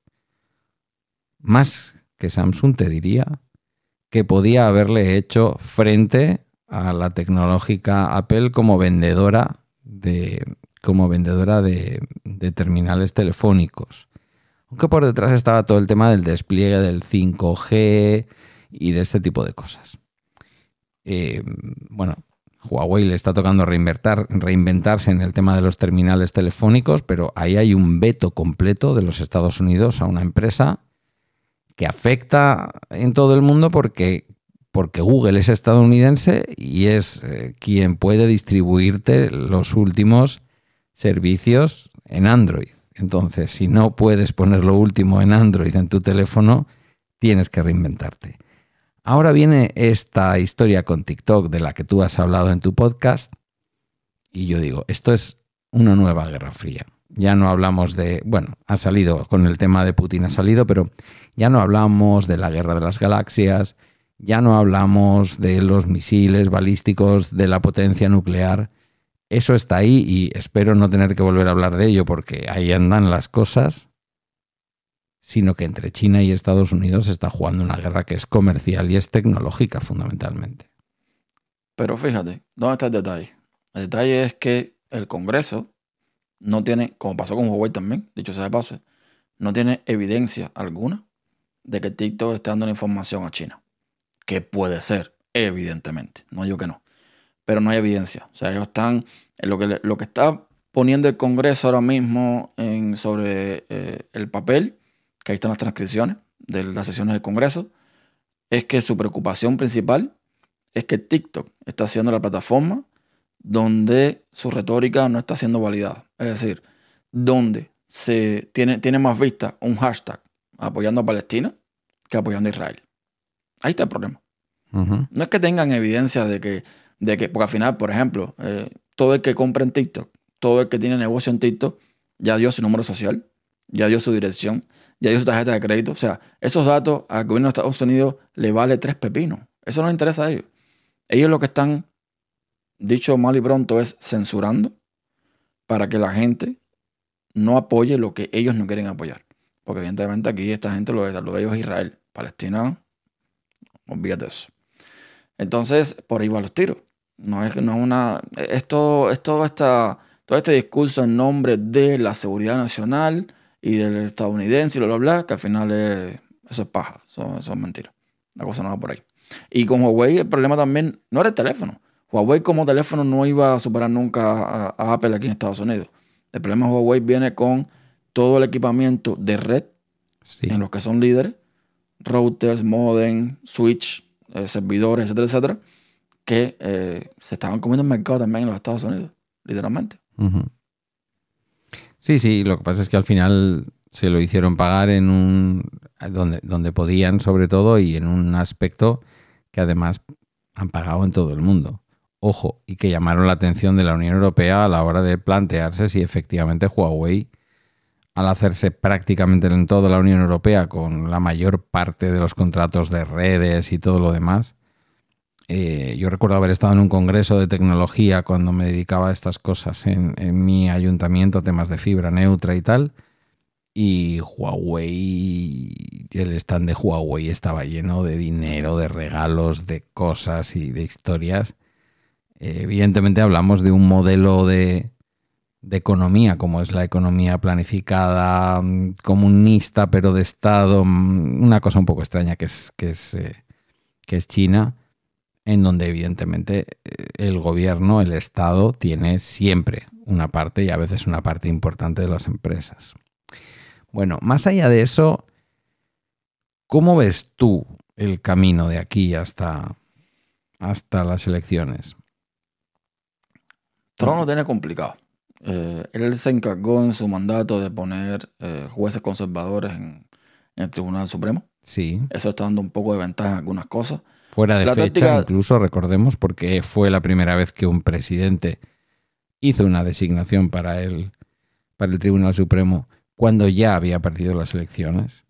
más que Samsung te diría, que podía haberle hecho frente a la tecnológica Apple como vendedora de, como vendedora de, de terminales telefónicos. Aunque por detrás estaba todo el tema del despliegue del cinco G y de este tipo de cosas. Eh, bueno, Huawei le está tocando reinventar, reinventarse en el tema de los terminales telefónicos, pero ahí hay un veto completo de los Estados Unidos a una empresa que afecta en todo el mundo porque, porque Google es estadounidense y es eh, quien puede distribuirte los últimos servicios en Android. Entonces, si no puedes poner lo último en Android en tu teléfono, tienes que reinventarte. Ahora viene esta historia con TikTok de la que tú has hablado en tu podcast y yo digo, esto es una nueva guerra fría. Ya no hablamos de, bueno, ha salido con el tema de Putin, ha salido, pero ya no hablamos de la guerra de las galaxias, ya no hablamos de los misiles balísticos, de la potencia nuclear. Eso está ahí y espero no tener que volver a hablar de ello porque ahí andan las cosas, sino que entre China y Estados Unidos se está jugando una guerra que es comercial y es tecnológica fundamentalmente. Pero fíjate, ¿dónde está el detalle? El detalle es que el Congreso no tiene, como pasó con Huawei también, dicho sea de paso, no tiene evidencia alguna de que TikTok esté dando la información a China. Que puede ser, evidentemente. No digo que no. Pero no hay evidencia. O sea, ellos están, lo que, lo que está poniendo el Congreso ahora mismo en, sobre eh, el papel, que ahí están las transcripciones de las sesiones del Congreso, es que su preocupación principal es que TikTok está siendo la plataforma donde su retórica no está siendo validada. Es decir, donde se tiene, tiene más vista un hashtag apoyando a Palestina que apoyando a Israel. Ahí está el problema. Uh-huh. No es que tengan evidencia de que, de que porque al final, por ejemplo, eh, todo el que compra en TikTok, todo el que tiene negocio en TikTok, ya dio su número social, ya dio su dirección, ya dio su tarjeta de crédito. O sea, esos datos al gobierno de Estados Unidos le vale tres pepinos. Eso no les interesa a ellos. Ellos lo que están, dicho mal y pronto, es censurando para que la gente no apoye lo que ellos no quieren apoyar. Porque evidentemente aquí esta gente lo de, lo de ellos es Israel. Palestina, olvídate de eso. Entonces, por ahí van los tiros. No es, no es una... Esto, esto está, todo este discurso en nombre de la seguridad nacional y del estadounidense y bla, bla, bla, que al final es, eso es paja, eso, eso es mentira. La cosa no va por ahí. Y con Huawei el problema también no era el teléfono. Huawei como teléfono no iba a superar nunca a, a Apple aquí en Estados Unidos. El problema de Huawei viene con todo el equipamiento de red, sí, en los que son líderes, routers, modem, switch, eh, servidores, etcétera, etcétera, que eh, se estaban comiendo el mercado también en los Estados Unidos, literalmente. Uh-huh. Sí, sí, lo que pasa es que al final se lo hicieron pagar en un donde, donde podían, sobre todo, y en un aspecto que además han pagado en todo el mundo. Ojo, y que llamaron la atención de la Unión Europea a la hora de plantearse si efectivamente Huawei, al hacerse prácticamente en toda la Unión Europea con la mayor parte de los contratos de redes y todo lo demás. Eh, yo recuerdo haber estado en un congreso de tecnología cuando me dedicaba a estas cosas en, en mi ayuntamiento, temas de fibra neutra y tal, y Huawei, el stand de Huawei estaba lleno de dinero, de regalos, de cosas y de historias. Eh, evidentemente hablamos de un modelo de... de economía, como es la economía planificada, comunista, pero de Estado, una cosa un poco extraña que es, que es, eh, que es China, en donde evidentemente el gobierno, el Estado, tiene siempre una parte y a veces una parte importante de las empresas. Bueno, más allá de eso, ¿cómo ves tú el camino de aquí hasta, hasta las elecciones? Trump lo tiene complicado. Eh, él se encargó en su mandato de poner eh, jueces conservadores en, en el Tribunal Supremo. Sí. Eso está dando un poco de ventaja en algunas cosas. Fuera de la fecha, táctica... incluso recordemos, porque fue la primera vez que un presidente hizo una designación para el, para el Tribunal Supremo cuando ya había perdido las elecciones.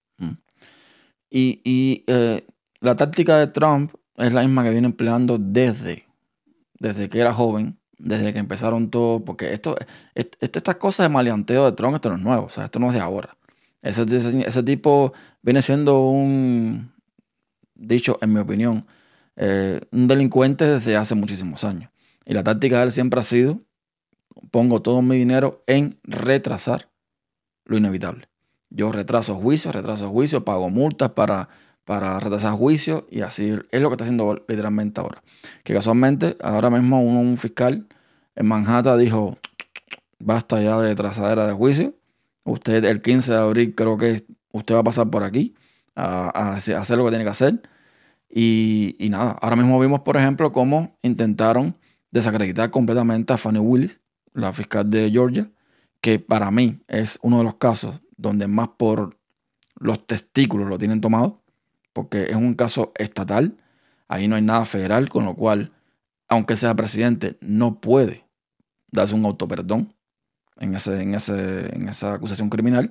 Y, y eh, la táctica de Trump es la misma que viene empleando desde, desde que era joven, desde que empezaron todo, porque esto, este, estas cosas de maleanteo de Trump, esto no es nuevo, o sea, esto no es de ahora. Ese, ese, ese tipo viene siendo un, dicho en mi opinión, eh, un delincuente desde hace muchísimos años. Y la táctica de él siempre ha sido, pongo todo mi dinero en retrasar lo inevitable. Yo retraso juicios, retraso juicios, pago multas para, para retrasar juicios y así es lo que está haciendo literalmente ahora. Que casualmente, ahora mismo un, un fiscal en Manhattan dijo, basta ya de trazadera de juicio. Usted el quince de abril creo que usted va a pasar por aquí a, a hacer lo que tiene que hacer. Y, y nada, ahora mismo vimos, por ejemplo, cómo intentaron desacreditar completamente a Fani Willis, la fiscal de Georgia, que para mí es uno de los casos donde más por los testículos lo tienen tomado, porque es un caso estatal, ahí no hay nada federal, con lo cual, aunque sea presidente, no puede darse un autoperdón en, ese, en, ese, en esa acusación criminal,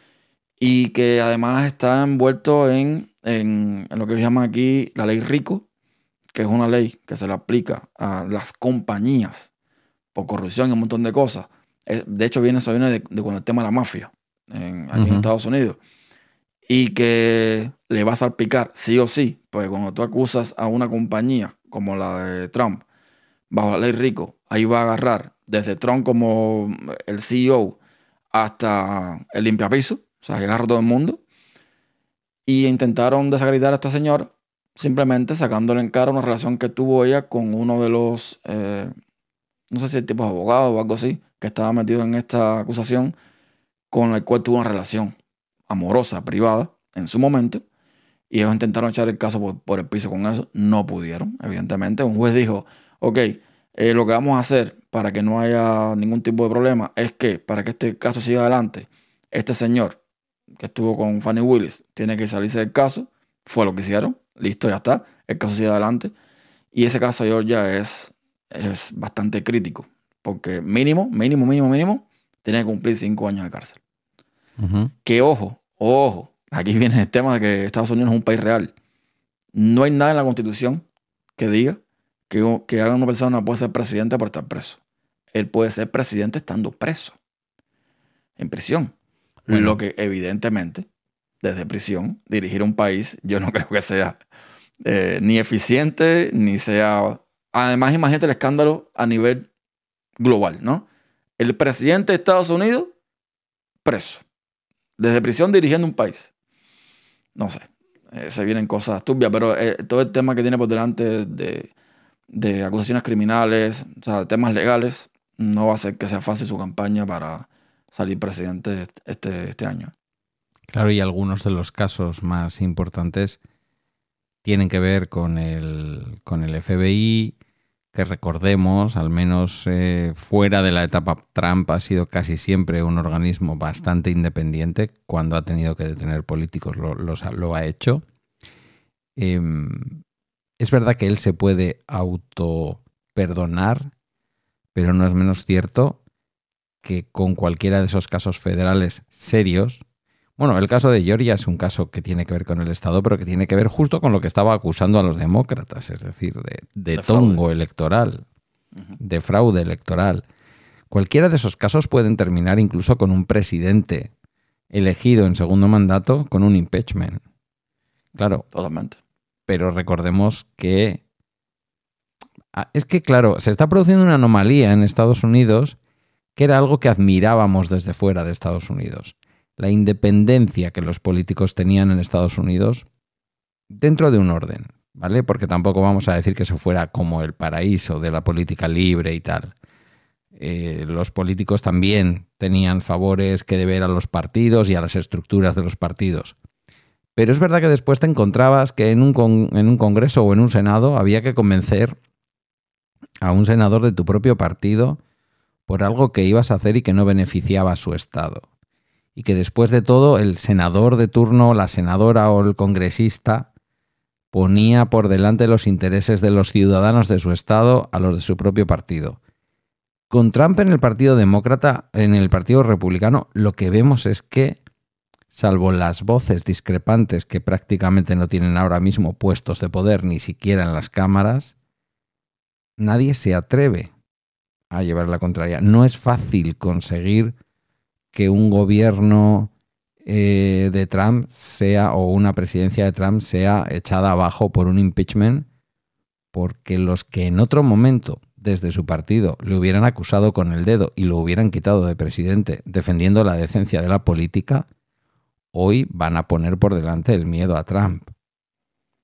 y que además está envuelto en, en, en lo que se llama aquí la ley RICO, que es una ley que se le aplica a las compañías por corrupción y un montón de cosas. De hecho, viene eso viene de, de con el tema de la mafia en, aquí uh-huh. en Estados Unidos. Y que le va a salpicar sí o sí, porque cuando tú acusas a una compañía como la de Trump, bajo la ley RICO, ahí va a agarrar desde Trump como el C E O hasta el limpiapiso, o sea, que agarra todo el mundo. Y intentaron desacreditar a esta señora simplemente sacándole en cara una relación que tuvo ella con uno de los, eh, no sé si el tipo de abogado o algo así, que estaba metido en esta acusación, con el cual tuvo una relación amorosa, privada, en su momento, y ellos intentaron echar el caso por, por el piso con eso. No pudieron, evidentemente. Un juez dijo, ok, eh, lo que vamos a hacer para que no haya ningún tipo de problema es que, para que este caso siga adelante, este señor que estuvo con Fani Willis tiene que salirse del caso. Fue lo que hicieron. Listo, ya está. El caso sigue adelante. Y ese caso de Georgia es, es bastante crítico, porque mínimo, mínimo, mínimo, mínimo, tiene que cumplir cinco años de cárcel. Uh-huh. Que ojo, ojo, aquí viene el tema de que Estados Unidos es un país real. No hay nada en la Constitución que diga que, que una persona puede ser presidente por estar preso. Él puede ser presidente estando preso, en prisión. Bueno. Lo que evidentemente, desde prisión, dirigir un país, yo no creo que sea eh, ni eficiente, ni sea... Además, imagínate el escándalo a nivel global, ¿no? El presidente de Estados Unidos, preso. Desde prisión dirigiendo un país. No sé. Eh, se vienen cosas turbias, pero eh, todo el tema que tiene por delante de, de acusaciones criminales, o sea, temas legales, no va a hacer que sea fácil su campaña para salir presidente este, este año. Claro, y algunos de los casos más importantes tienen que ver con el, con el F B I, que recordemos, al menos eh, fuera de la etapa Trump, ha sido casi siempre un organismo bastante independiente. Cuando ha tenido que detener políticos lo, los, lo ha hecho. Eh, es verdad que él se puede autoperdonar, pero no es menos cierto que con cualquiera de esos casos federales serios, bueno, el caso de Georgia es un caso que tiene que ver con el Estado, pero que tiene que ver justo con lo que estaba acusando a los demócratas, es decir, de, de, de tongo fraude. electoral, uh-huh. de fraude electoral. Cualquiera de esos casos pueden terminar incluso con un presidente elegido en segundo mandato con un impeachment. Claro. Totalmente. Pero recordemos que... Es que, claro, se está produciendo una anomalía en Estados Unidos que era algo que admirábamos desde fuera de Estados Unidos. La independencia que los políticos tenían en Estados Unidos dentro de un orden, ¿vale? Porque tampoco vamos a decir que eso fuera como el paraíso de la política libre y tal. Eh, los políticos también tenían favores que deber a los partidos y a las estructuras de los partidos. Pero es verdad que después te encontrabas que en un, con, en un congreso o en un senado había que convencer a un senador de tu propio partido por algo que ibas a hacer y que no beneficiaba a su estado. Y que después de todo el senador de turno, la senadora o el congresista ponía por delante los intereses de los ciudadanos de su estado a los de su propio partido. Con Trump en el Partido Demócrata, en el Partido Republicano, lo que vemos es que, salvo las voces discrepantes que prácticamente no tienen ahora mismo puestos de poder ni siquiera en las cámaras, nadie se atreve a llevar la contraria. No es fácil conseguir que un gobierno eh, de Trump sea, o una presidencia de Trump sea echada abajo por un impeachment, porque los que en otro momento desde su partido le hubieran acusado con el dedo y lo hubieran quitado de presidente defendiendo la decencia de la política, hoy van a poner por delante el miedo a Trump.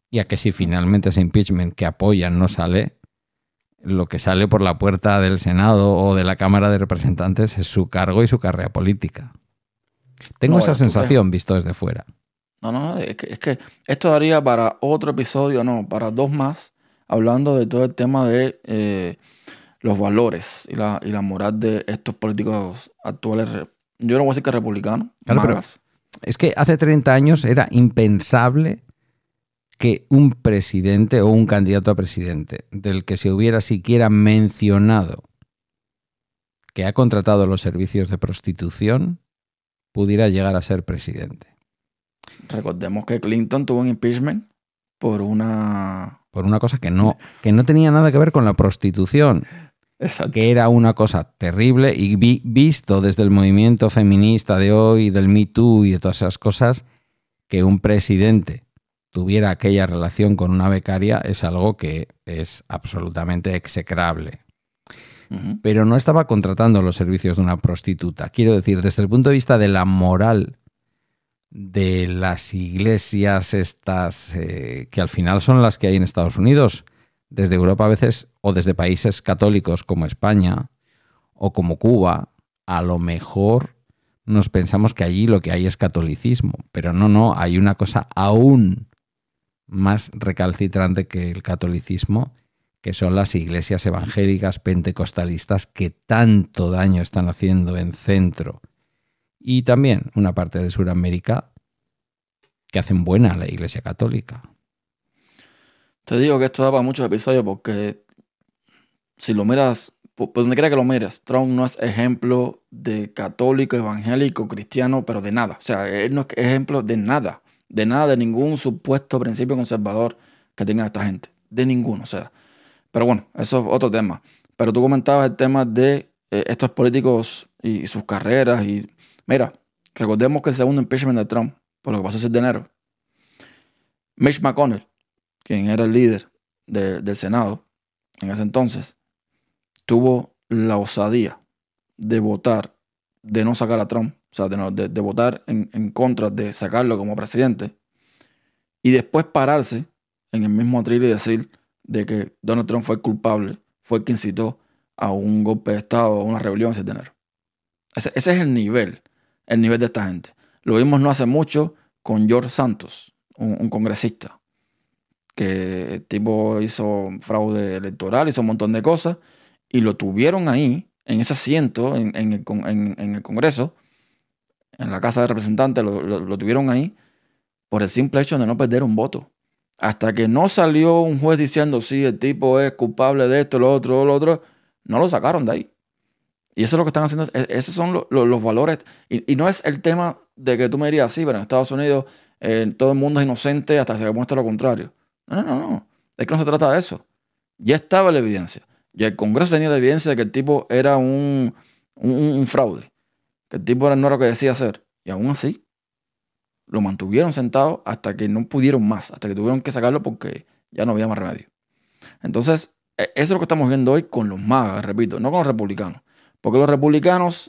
Y a que si finalmente ese impeachment que apoyan no sale, lo que sale por la puerta del Senado o de la Cámara de Representantes es su cargo y su carrera política. Tengo No, esa ya, sensación visto desde fuera. No, no, es que, es que esto daría para otro episodio, no, para dos más, hablando de todo el tema de eh, los valores y la, y la moral de estos políticos actuales. Yo no voy a decir que republicanos, Claro, magas. pero es que hace treinta años era impensable que un presidente o un candidato a presidente del que se hubiera siquiera mencionado que ha contratado los servicios de prostitución pudiera llegar a ser presidente. Recordemos que Clinton tuvo un impeachment por una... Por una cosa que no, que no tenía nada que ver con la prostitución. Exacto. Que era una cosa terrible y vi, visto desde el movimiento feminista de hoy, del Me Too y de todas esas cosas, que un presidente tuviera aquella relación con una becaria es algo que es absolutamente execrable. Uh-huh. Pero no estaba contratando los servicios de una prostituta. Quiero decir, desde el punto de vista de la moral de las iglesias estas, eh, que al final son las que hay en Estados Unidos, desde Europa a veces, o desde países católicos como España o como Cuba, a lo mejor nos pensamos que allí lo que hay es catolicismo, pero no, no, hay una cosa aún más recalcitrante que el catolicismo, que son las iglesias evangélicas pentecostalistas que tanto daño están haciendo en Centro y también una parte de Sudamérica, que hacen buena a la iglesia católica. Te digo que esto da para muchos episodios porque si lo miras, por donde quiera que lo mires, Trump no es ejemplo de católico, evangélico, cristiano, pero de nada. O sea, él no es ejemplo de nada. De nada, de ningún supuesto principio conservador que tenga esta gente. De ninguno, o sea. Pero bueno, eso es otro tema. Pero tú comentabas el tema de eh, estos políticos y, y sus carreras. Y mira, recordemos que el segundo impeachment de Trump, por lo que pasó el seis de enero, Mitch McConnell, quien era el líder de, del Senado en ese entonces, tuvo la osadía de votar, de no sacar a Trump, o sea, de, no, de, de votar en, en contra de sacarlo como presidente, y después pararse en el mismo atril y decir de que Donald Trump fue el culpable, fue el que incitó a un golpe de Estado o una rebelión el seis de enero. Ese, ese es el nivel, el nivel de esta gente. Lo vimos no hace mucho con George Santos, un, un congresista, que el tipo hizo fraude electoral, hizo un montón de cosas, y lo tuvieron ahí, en ese asiento, en, en, el, en, en el Congreso, en la Casa de Representantes, lo, lo, lo tuvieron ahí por el simple hecho de no perder un voto. Hasta que no salió un juez diciendo, sí, el tipo es culpable de esto, lo otro, lo otro, no lo sacaron de ahí. Y eso es lo que están haciendo, esos son los, los, los valores. Y, y no es el tema de que tú me dirías, sí, pero en Estados Unidos eh, todo el mundo es inocente hasta que se demuestre lo contrario. No, no, no, no. Es que no se trata de eso. Ya estaba la evidencia. Ya el Congreso tenía la evidencia de que el tipo era un, un, un fraude. Que el tipo no era lo que decía hacer. Y aún así, lo mantuvieron sentado hasta que no pudieron más. Hasta que tuvieron que sacarlo porque ya no había más remedio. Entonces, eso es lo que estamos viendo hoy con los magas, repito, no con los republicanos. Porque los republicanos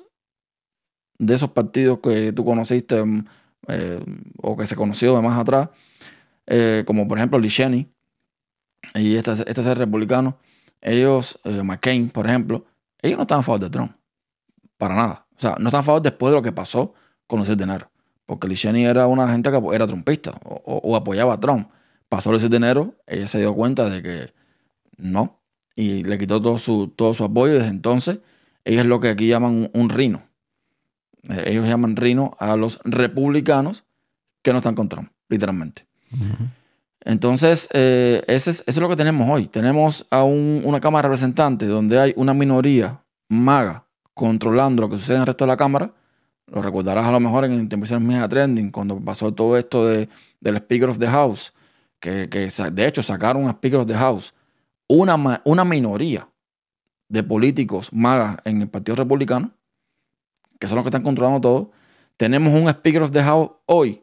de esos partidos que tú conociste eh, o que se conoció de más atrás, eh, como por ejemplo Liz Cheney y este, este ser republicano, ellos, eh, McCain, por ejemplo, ellos no estaban a favor de Trump. Para nada. O sea, no estaban a favor después de lo que pasó con el seis de enero. Porque Liz Cheney era una gente que era trumpista o, o, o apoyaba a Trump. Pasó el seis de enero, ella se dio cuenta de que no. Y le quitó todo su, todo su apoyo. Y desde entonces, ella es lo que aquí llaman un, un rhino. Ellos llaman rhino a los republicanos que no están con Trump, literalmente. Uh-huh. Entonces, eh, ese es, eso es lo que tenemos hoy. Tenemos a un, una Cámara de Representantes donde hay una minoría maga controlando lo que sucede en el resto de la Cámara. Lo recordarás a lo mejor en Intervenciones Media Trending, cuando pasó todo esto de, del Speaker of the House, que, que de hecho sacaron a Speaker of the House una, una minoría de políticos magas en el Partido Republicano, que son los que están controlando todo. Tenemos un Speaker of the House hoy,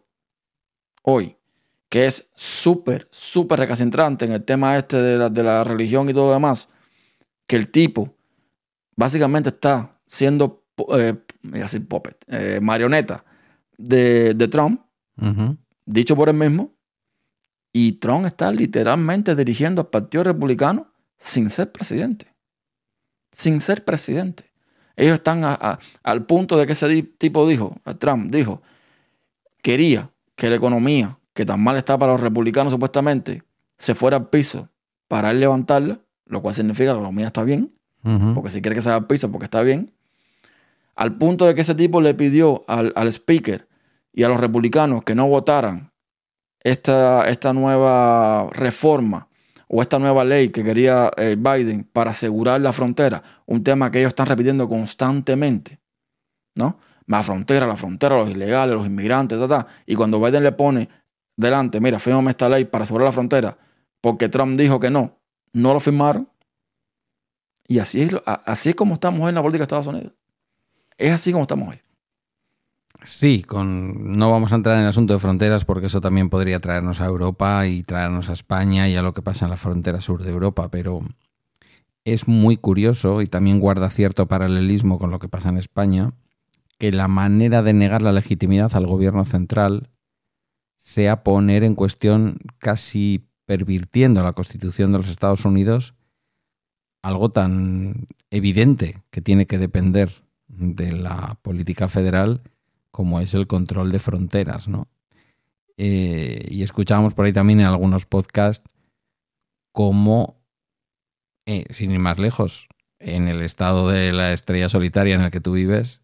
hoy, que es súper, súper recalcitrante en el tema este de la, de la religión y todo lo demás, que el tipo básicamente está siendo eh, así, puppet, eh, marioneta de, de Trump, uh-huh. dicho por él mismo, Y Trump está literalmente dirigiendo al Partido Republicano sin ser presidente. Sin ser presidente. Ellos están a, a, al punto de que ese tipo dijo, Trump dijo, quería que la economía, que tan mal está para los republicanos supuestamente, se fuera al piso para él levantarla, lo cual significa que la economía está bien, uh-huh. porque si quiere que se vaya al piso, porque está bien. Al punto de que ese tipo le pidió al, al speaker y a los republicanos que no votaran esta, esta nueva reforma o esta nueva ley que quería eh, Biden para asegurar la frontera, un tema que ellos están repitiendo constantemente, ¿no? La frontera, la frontera, los ilegales, los inmigrantes, ta, ta. Y cuando Biden le pone delante, mira, fírmame esta ley para asegurar la frontera, porque Trump dijo que no, no lo firmaron. Y así es, así es como estamos hoy en la política de Estados Unidos. Es así como estamos hoy. Sí, con, no vamos a entrar en el asunto de fronteras porque eso también podría traernos a Europa y traernos a España y a lo que pasa en la frontera sur de Europa, pero es muy curioso y también guarda cierto paralelismo con lo que pasa en España, que la manera de negar la legitimidad al gobierno central sea poner en cuestión, casi pervirtiendo la Constitución de los Estados Unidos, algo tan evidente que tiene que depender de la política federal como es el control de fronteras, ¿no? Eh, y escuchábamos por ahí también en algunos podcasts cómo, eh, sin ir más lejos, en el estado de la estrella solitaria en el que tú vives,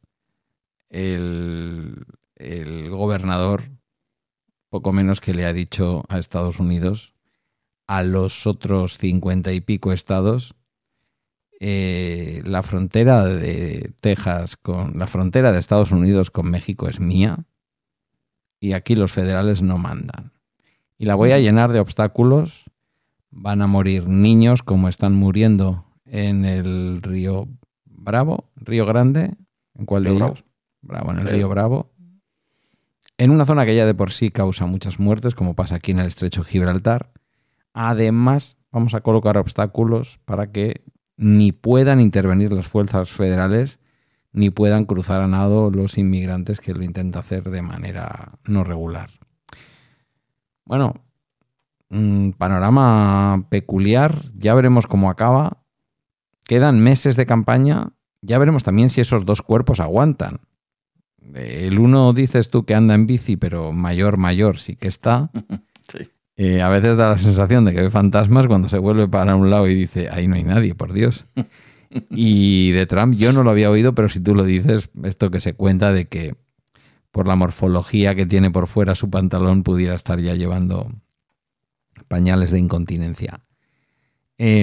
el, el gobernador poco menos que le ha dicho a Estados Unidos, a los otros cincuenta y pico estados, eh, la frontera de Texas con la frontera de Estados Unidos con México es mía y aquí los federales no mandan. Y la voy a llenar de obstáculos, van a morir niños como están muriendo en el río Bravo, Río Grande, ¿en cuál de ellos? Bravo, en el río Bravo. En una zona que ya de por sí causa muchas muertes, como pasa aquí en el estrecho de Gibraltar. Además, vamos a colocar obstáculos para que ni puedan intervenir las fuerzas federales, ni puedan cruzar a nado los inmigrantes que lo intentan hacer de manera no regular. Bueno, un panorama peculiar, ya veremos cómo acaba. Quedan meses de campaña, ya veremos también si esos dos cuerpos aguantan. El uno dices tú que anda en bici, pero mayor, mayor sí que está. Sí. Eh, a veces da la sensación de que ve fantasmas cuando se vuelve para un lado y dice, ahí no hay nadie, por Dios. Y de Trump yo no lo había oído, pero si tú lo dices, esto que se cuenta de que por la morfología que tiene por fuera su pantalón pudiera estar ya llevando pañales de incontinencia. Eh,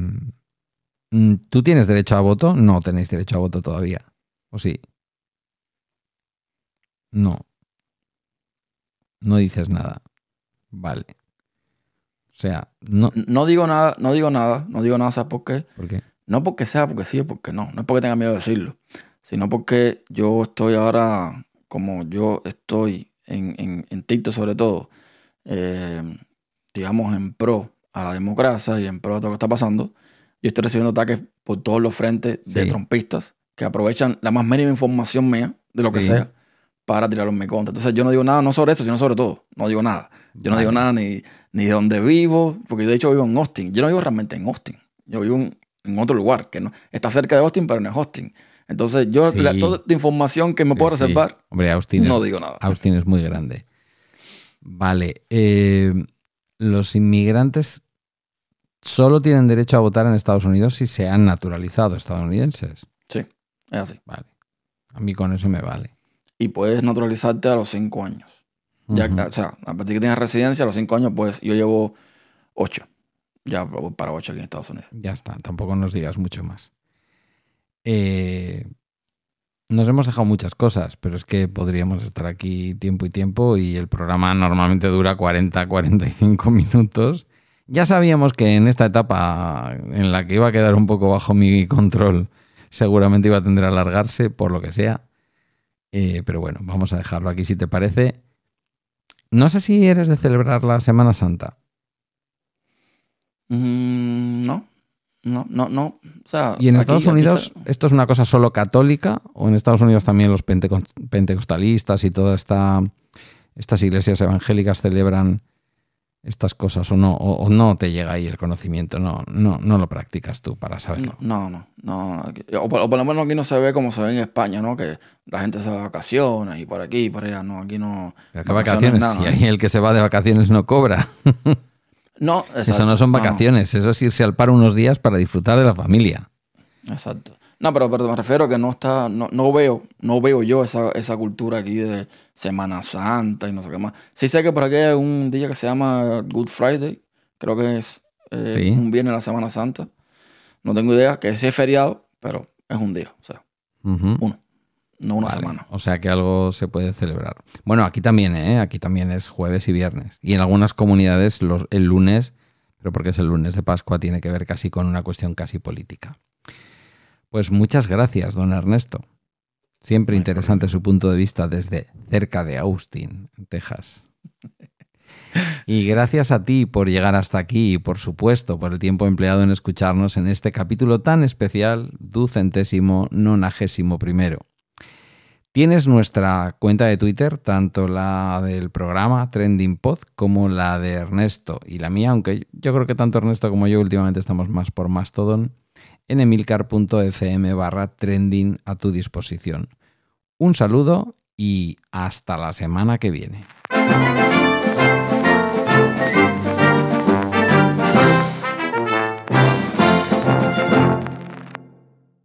¿Tú tienes derecho a voto? No tenéis derecho a voto todavía. ¿O sí? No. No dices nada. Vale. O sea, no... No digo nada, no digo nada, no digo nada, ¿sabes por qué? ¿Por qué? No porque sea, porque sí o porque no. No es porque tenga miedo de decirlo, sino porque yo estoy ahora, como yo estoy en, en, en TikTok sobre todo, eh, digamos en pro a la democracia y en pro a todo lo que está pasando, yo estoy recibiendo ataques por todos los frentes de Sí. trumpistas que aprovechan la más mínima información mía, de lo que Sí. sea, para tirarlo en mi contra. Entonces yo no digo nada, no sobre eso, sino sobre todo. No digo nada. Yo no Vale. digo nada ni, ni de dónde vivo, porque de hecho vivo en Austin. Yo no vivo realmente en Austin. Yo vivo en, en otro lugar, que no está cerca de Austin, pero no es Austin. Entonces yo, Sí. la, toda esta información que me Sí, puedo sí. reservar, Hombre, Austin no es, digo nada. Austin es muy grande. Vale. Eh, los inmigrantes solo tienen derecho a votar en Estados Unidos si se han naturalizado estadounidenses. Sí, es así. Vale. A mí con eso me vale. Y puedes naturalizarte a los cinco años. Ya, Ujú. o sea, a partir que tengas residencia, a los cinco años, pues yo llevo ocho. Ya voy para ocho aquí en Estados Unidos. Ya está, tampoco nos digas mucho más. Eh, nos hemos dejado muchas cosas, pero es que podríamos estar aquí tiempo y tiempo y el programa normalmente dura cuarenta a cuarenta y cinco minutos. Ya sabíamos que en esta etapa en la que iba a quedar un poco bajo mi control, seguramente iba a tender a alargarse por lo que sea. Eh, pero bueno, vamos a dejarlo aquí si te parece. No sé si eres de celebrar la Semana Santa. Mm, no, no, no, no. O sea, ¿Y en aquí- Estados aquí Unidos está- esto es una cosa solo católica? ¿O en Estados Unidos también los pentecostalistas y todas esta, estas iglesias evangélicas celebran estas cosas o no, o, o no te llega ahí el conocimiento, no, no, no lo practicas tú para saberlo. No, no, no. O por, o por lo menos aquí no se ve como se ve en España, ¿no? Que la gente se va de vacaciones y por aquí y por allá. No, aquí no. ¿Pero qué vacaciones? Si ahí el que se va de vacaciones no cobra. No, exacto. Eso no son vacaciones, no, no. Eso es irse al paro unos días para disfrutar de la familia. Exacto. No, pero, pero me refiero a que no está, no, no veo, no veo yo esa, esa cultura aquí de Semana Santa y no sé qué más. Sí sé que por aquí hay un día que se llama Good Friday, creo que es eh, ¿sí? un viernes de la Semana Santa. No tengo idea, que sí es feriado, pero es un día, o sea, uh-huh. uno, no una vale. semana. O sea que algo se puede celebrar. Bueno, aquí también, ¿eh? Aquí también es jueves y viernes. Y en algunas comunidades los, el lunes, pero porque es el lunes de Pascua, tiene que ver casi con una cuestión casi política. Pues muchas gracias, don Ernesto. Siempre Ay, interesante su punto de vista desde cerca de Austin, Texas. Y gracias a ti por llegar hasta aquí y, por supuesto, por el tiempo empleado en escucharnos en este capítulo tan especial, ducentésimo, nonagésimo primero. Tienes nuestra cuenta de Twitter, tanto la del programa Trending Pod como la de Ernesto y la mía, aunque yo creo que tanto Ernesto como yo últimamente estamos más por Mastodon, en emilcar.fm barra trending a tu disposición. Un saludo y hasta la semana que viene.